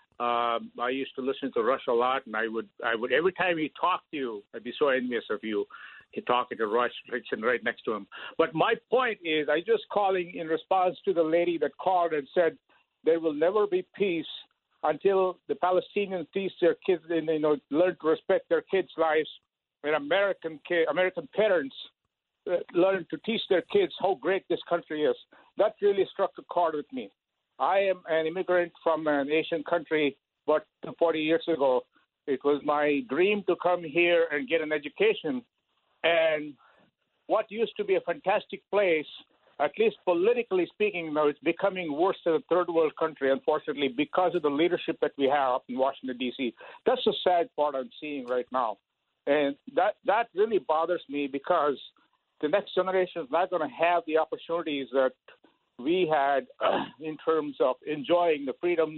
I used to listen to Rush a lot, and I would every time he talked to you, I'd be so envious of you. He talking to Rush, sitting right next to him. But my point is, I just calling in response to the lady that called and said there will never be peace until the Palestinians teach their kids and learn to respect their kids' lives, and American parents learn to teach their kids how great this country is. That really struck a chord with me. I am an immigrant from an Asian country, but 40 years ago, it was my dream to come here and get an education. And what used to be a fantastic place, at least politically speaking, now it's becoming worse than a third world country, unfortunately, because of the leadership that we have up in Washington, D.C. That's the sad part I'm seeing right now. And that really bothers me because the next generation is not going to have the opportunities that we had in terms of enjoying the freedoms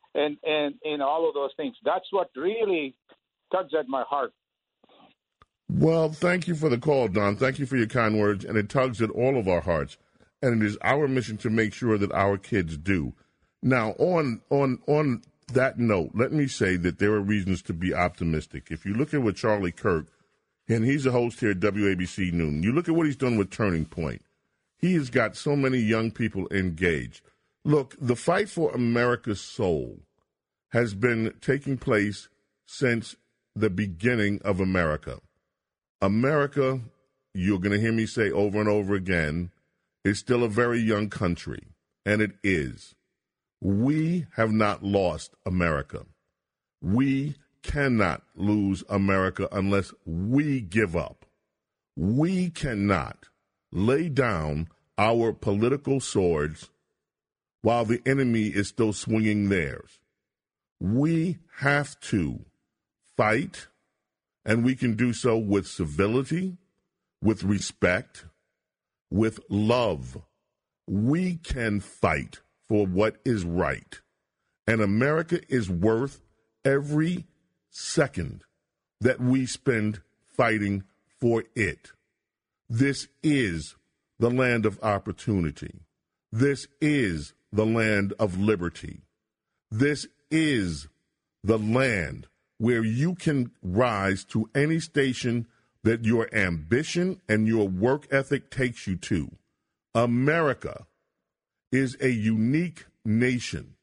and all of those things. That's what really tugs at my heart. Well, thank you for the call, Don. Thank you for your kind words, and it tugs at all of our hearts. And it is our mission to make sure that our kids do. Now, on that note, let me say that there are reasons to be optimistic. If you look at what Charlie Kirk, and he's a host here at WABC Noon, you look at what he's done with Turning Point. He has got so many young people engaged. Look, the fight for America's soul has been taking place since the beginning of America. America, you're going to hear me say over and over again, is still a very young country, and it is. We have not lost America. We cannot lose America unless we give up. We cannot lay down our political swords while the enemy is still swinging theirs. We have to fight, and we can do so with civility, with respect, with love. We can fight for what is right. And America is worth every second that we spend fighting for it. This is the land of opportunity. This is the land of liberty. This is the land where you can rise to any station that your ambition and your work ethic takes you to. America is a unique nation.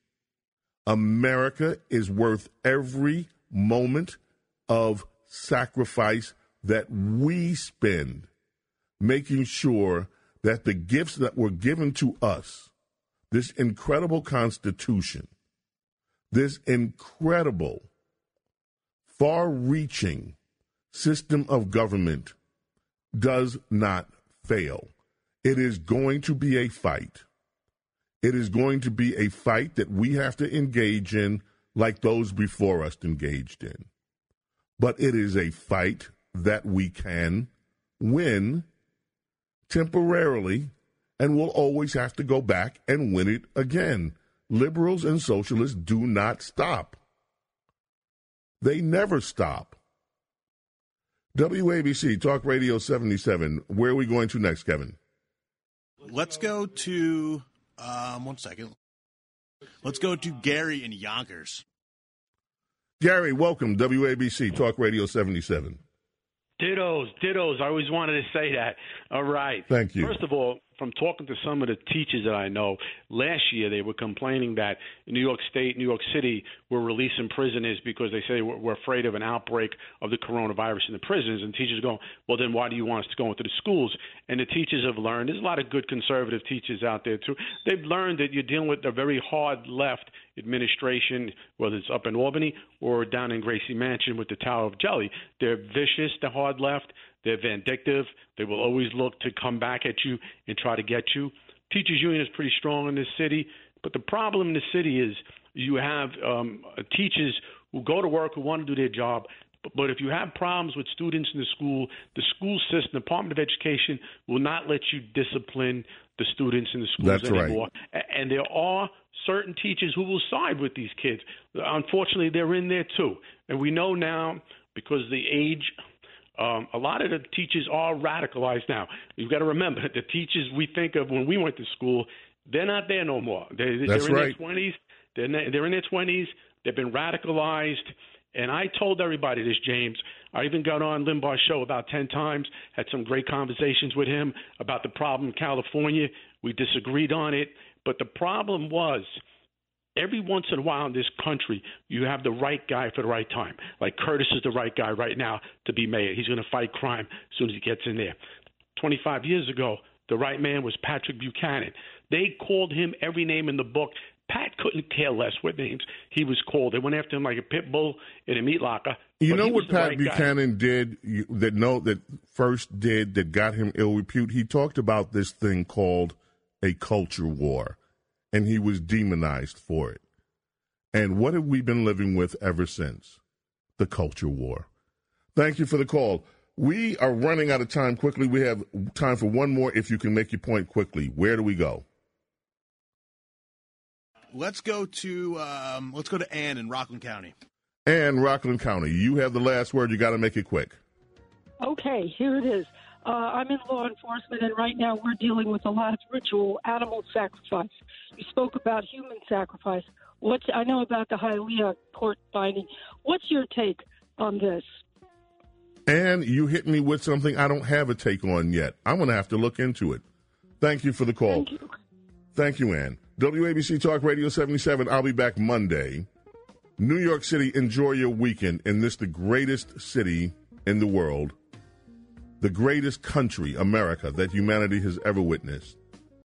America is worth every moment of sacrifice that we spend making sure that the gifts that were given to us, this incredible Constitution, this incredible, far-reaching system of government does not fail. It is going to be a fight. It is going to be a fight that we have to engage in like those before us engaged in. But it is a fight that we can win temporarily, and we'll always have to go back and win it again. Liberals and socialists do not stop. They never stop. WABC, Talk Radio 77. Where are we going to next, Kevin? Let's go to, one second. Let's go to Gary in Yonkers. Gary, welcome. WABC, Talk Radio 77. Dittos. I always wanted to say that. All right. Thank you. First of all, from talking to some of the teachers that I know, last year they were complaining that New York State, New York City were releasing prisoners because they say we're afraid of an outbreak of the coronavirus in the prisons. And teachers go, well, then why do you want us to go into the schools? And the teachers have learned, there's a lot of good conservative teachers out there, too. They've learned that you're dealing with a very hard left administration, whether it's up in Albany or down in Gracie Mansion with the Tower of Jelly. They're vicious, the hard left. They're vindictive. They will always look to come back at you and try to get you. Teachers union is pretty strong in this city, but the problem in the city is you have teachers who go to work, who want to do their job, but if you have problems with students in the school system, Department of Education will not let you discipline the students in the schools anymore. Right. And there are certain teachers who will side with these kids. Unfortunately, they're in there too. And we know now, because of the age, a lot of the teachers are radicalized now. You've got to remember, the teachers we think of when we went to school, they're not there no more. They're in their 20s. They're in their 20s. They've been radicalized. And I told everybody this, James. I even got on Limbaugh's show about 10 times, had some great conversations with him about the problem in California. We disagreed on it. But the problem was, every once in a while in this country, you have the right guy for the right time. Like Curtis is the right guy right now to be mayor. He's going to fight crime as soon as he gets in there. 25 years ago, the right man was Patrick Buchanan. They called him every name in the book. Pat couldn't care less what names he was called. They went after him like a pit bull in a meat locker. You know what Pat Buchanan did that first did that got him ill repute? He talked about this thing called a culture war, and he was demonized for it. And what have we been living with ever since? The culture war. Thank you for the call. We are running out of time quickly. We have time for one more if you can make your point quickly. Where do we go? Let's go to Ann in Rockland County. Ann, Rockland County. You have the last word. You got to make it quick. Okay, here it is. I'm in law enforcement, and right now we're dealing with a lot of ritual animal sacrifice. You spoke about human sacrifice. I know about the Hialeah court finding. What's your take on this? And you hit me with something I don't have a take on yet. I'm going to have to look into it. Thank you for the call. Thank you, Ann. WABC Talk Radio 77. I'll be back Monday. New York City, enjoy your weekend in this, the greatest city in the world, the greatest country, America, that humanity has ever witnessed.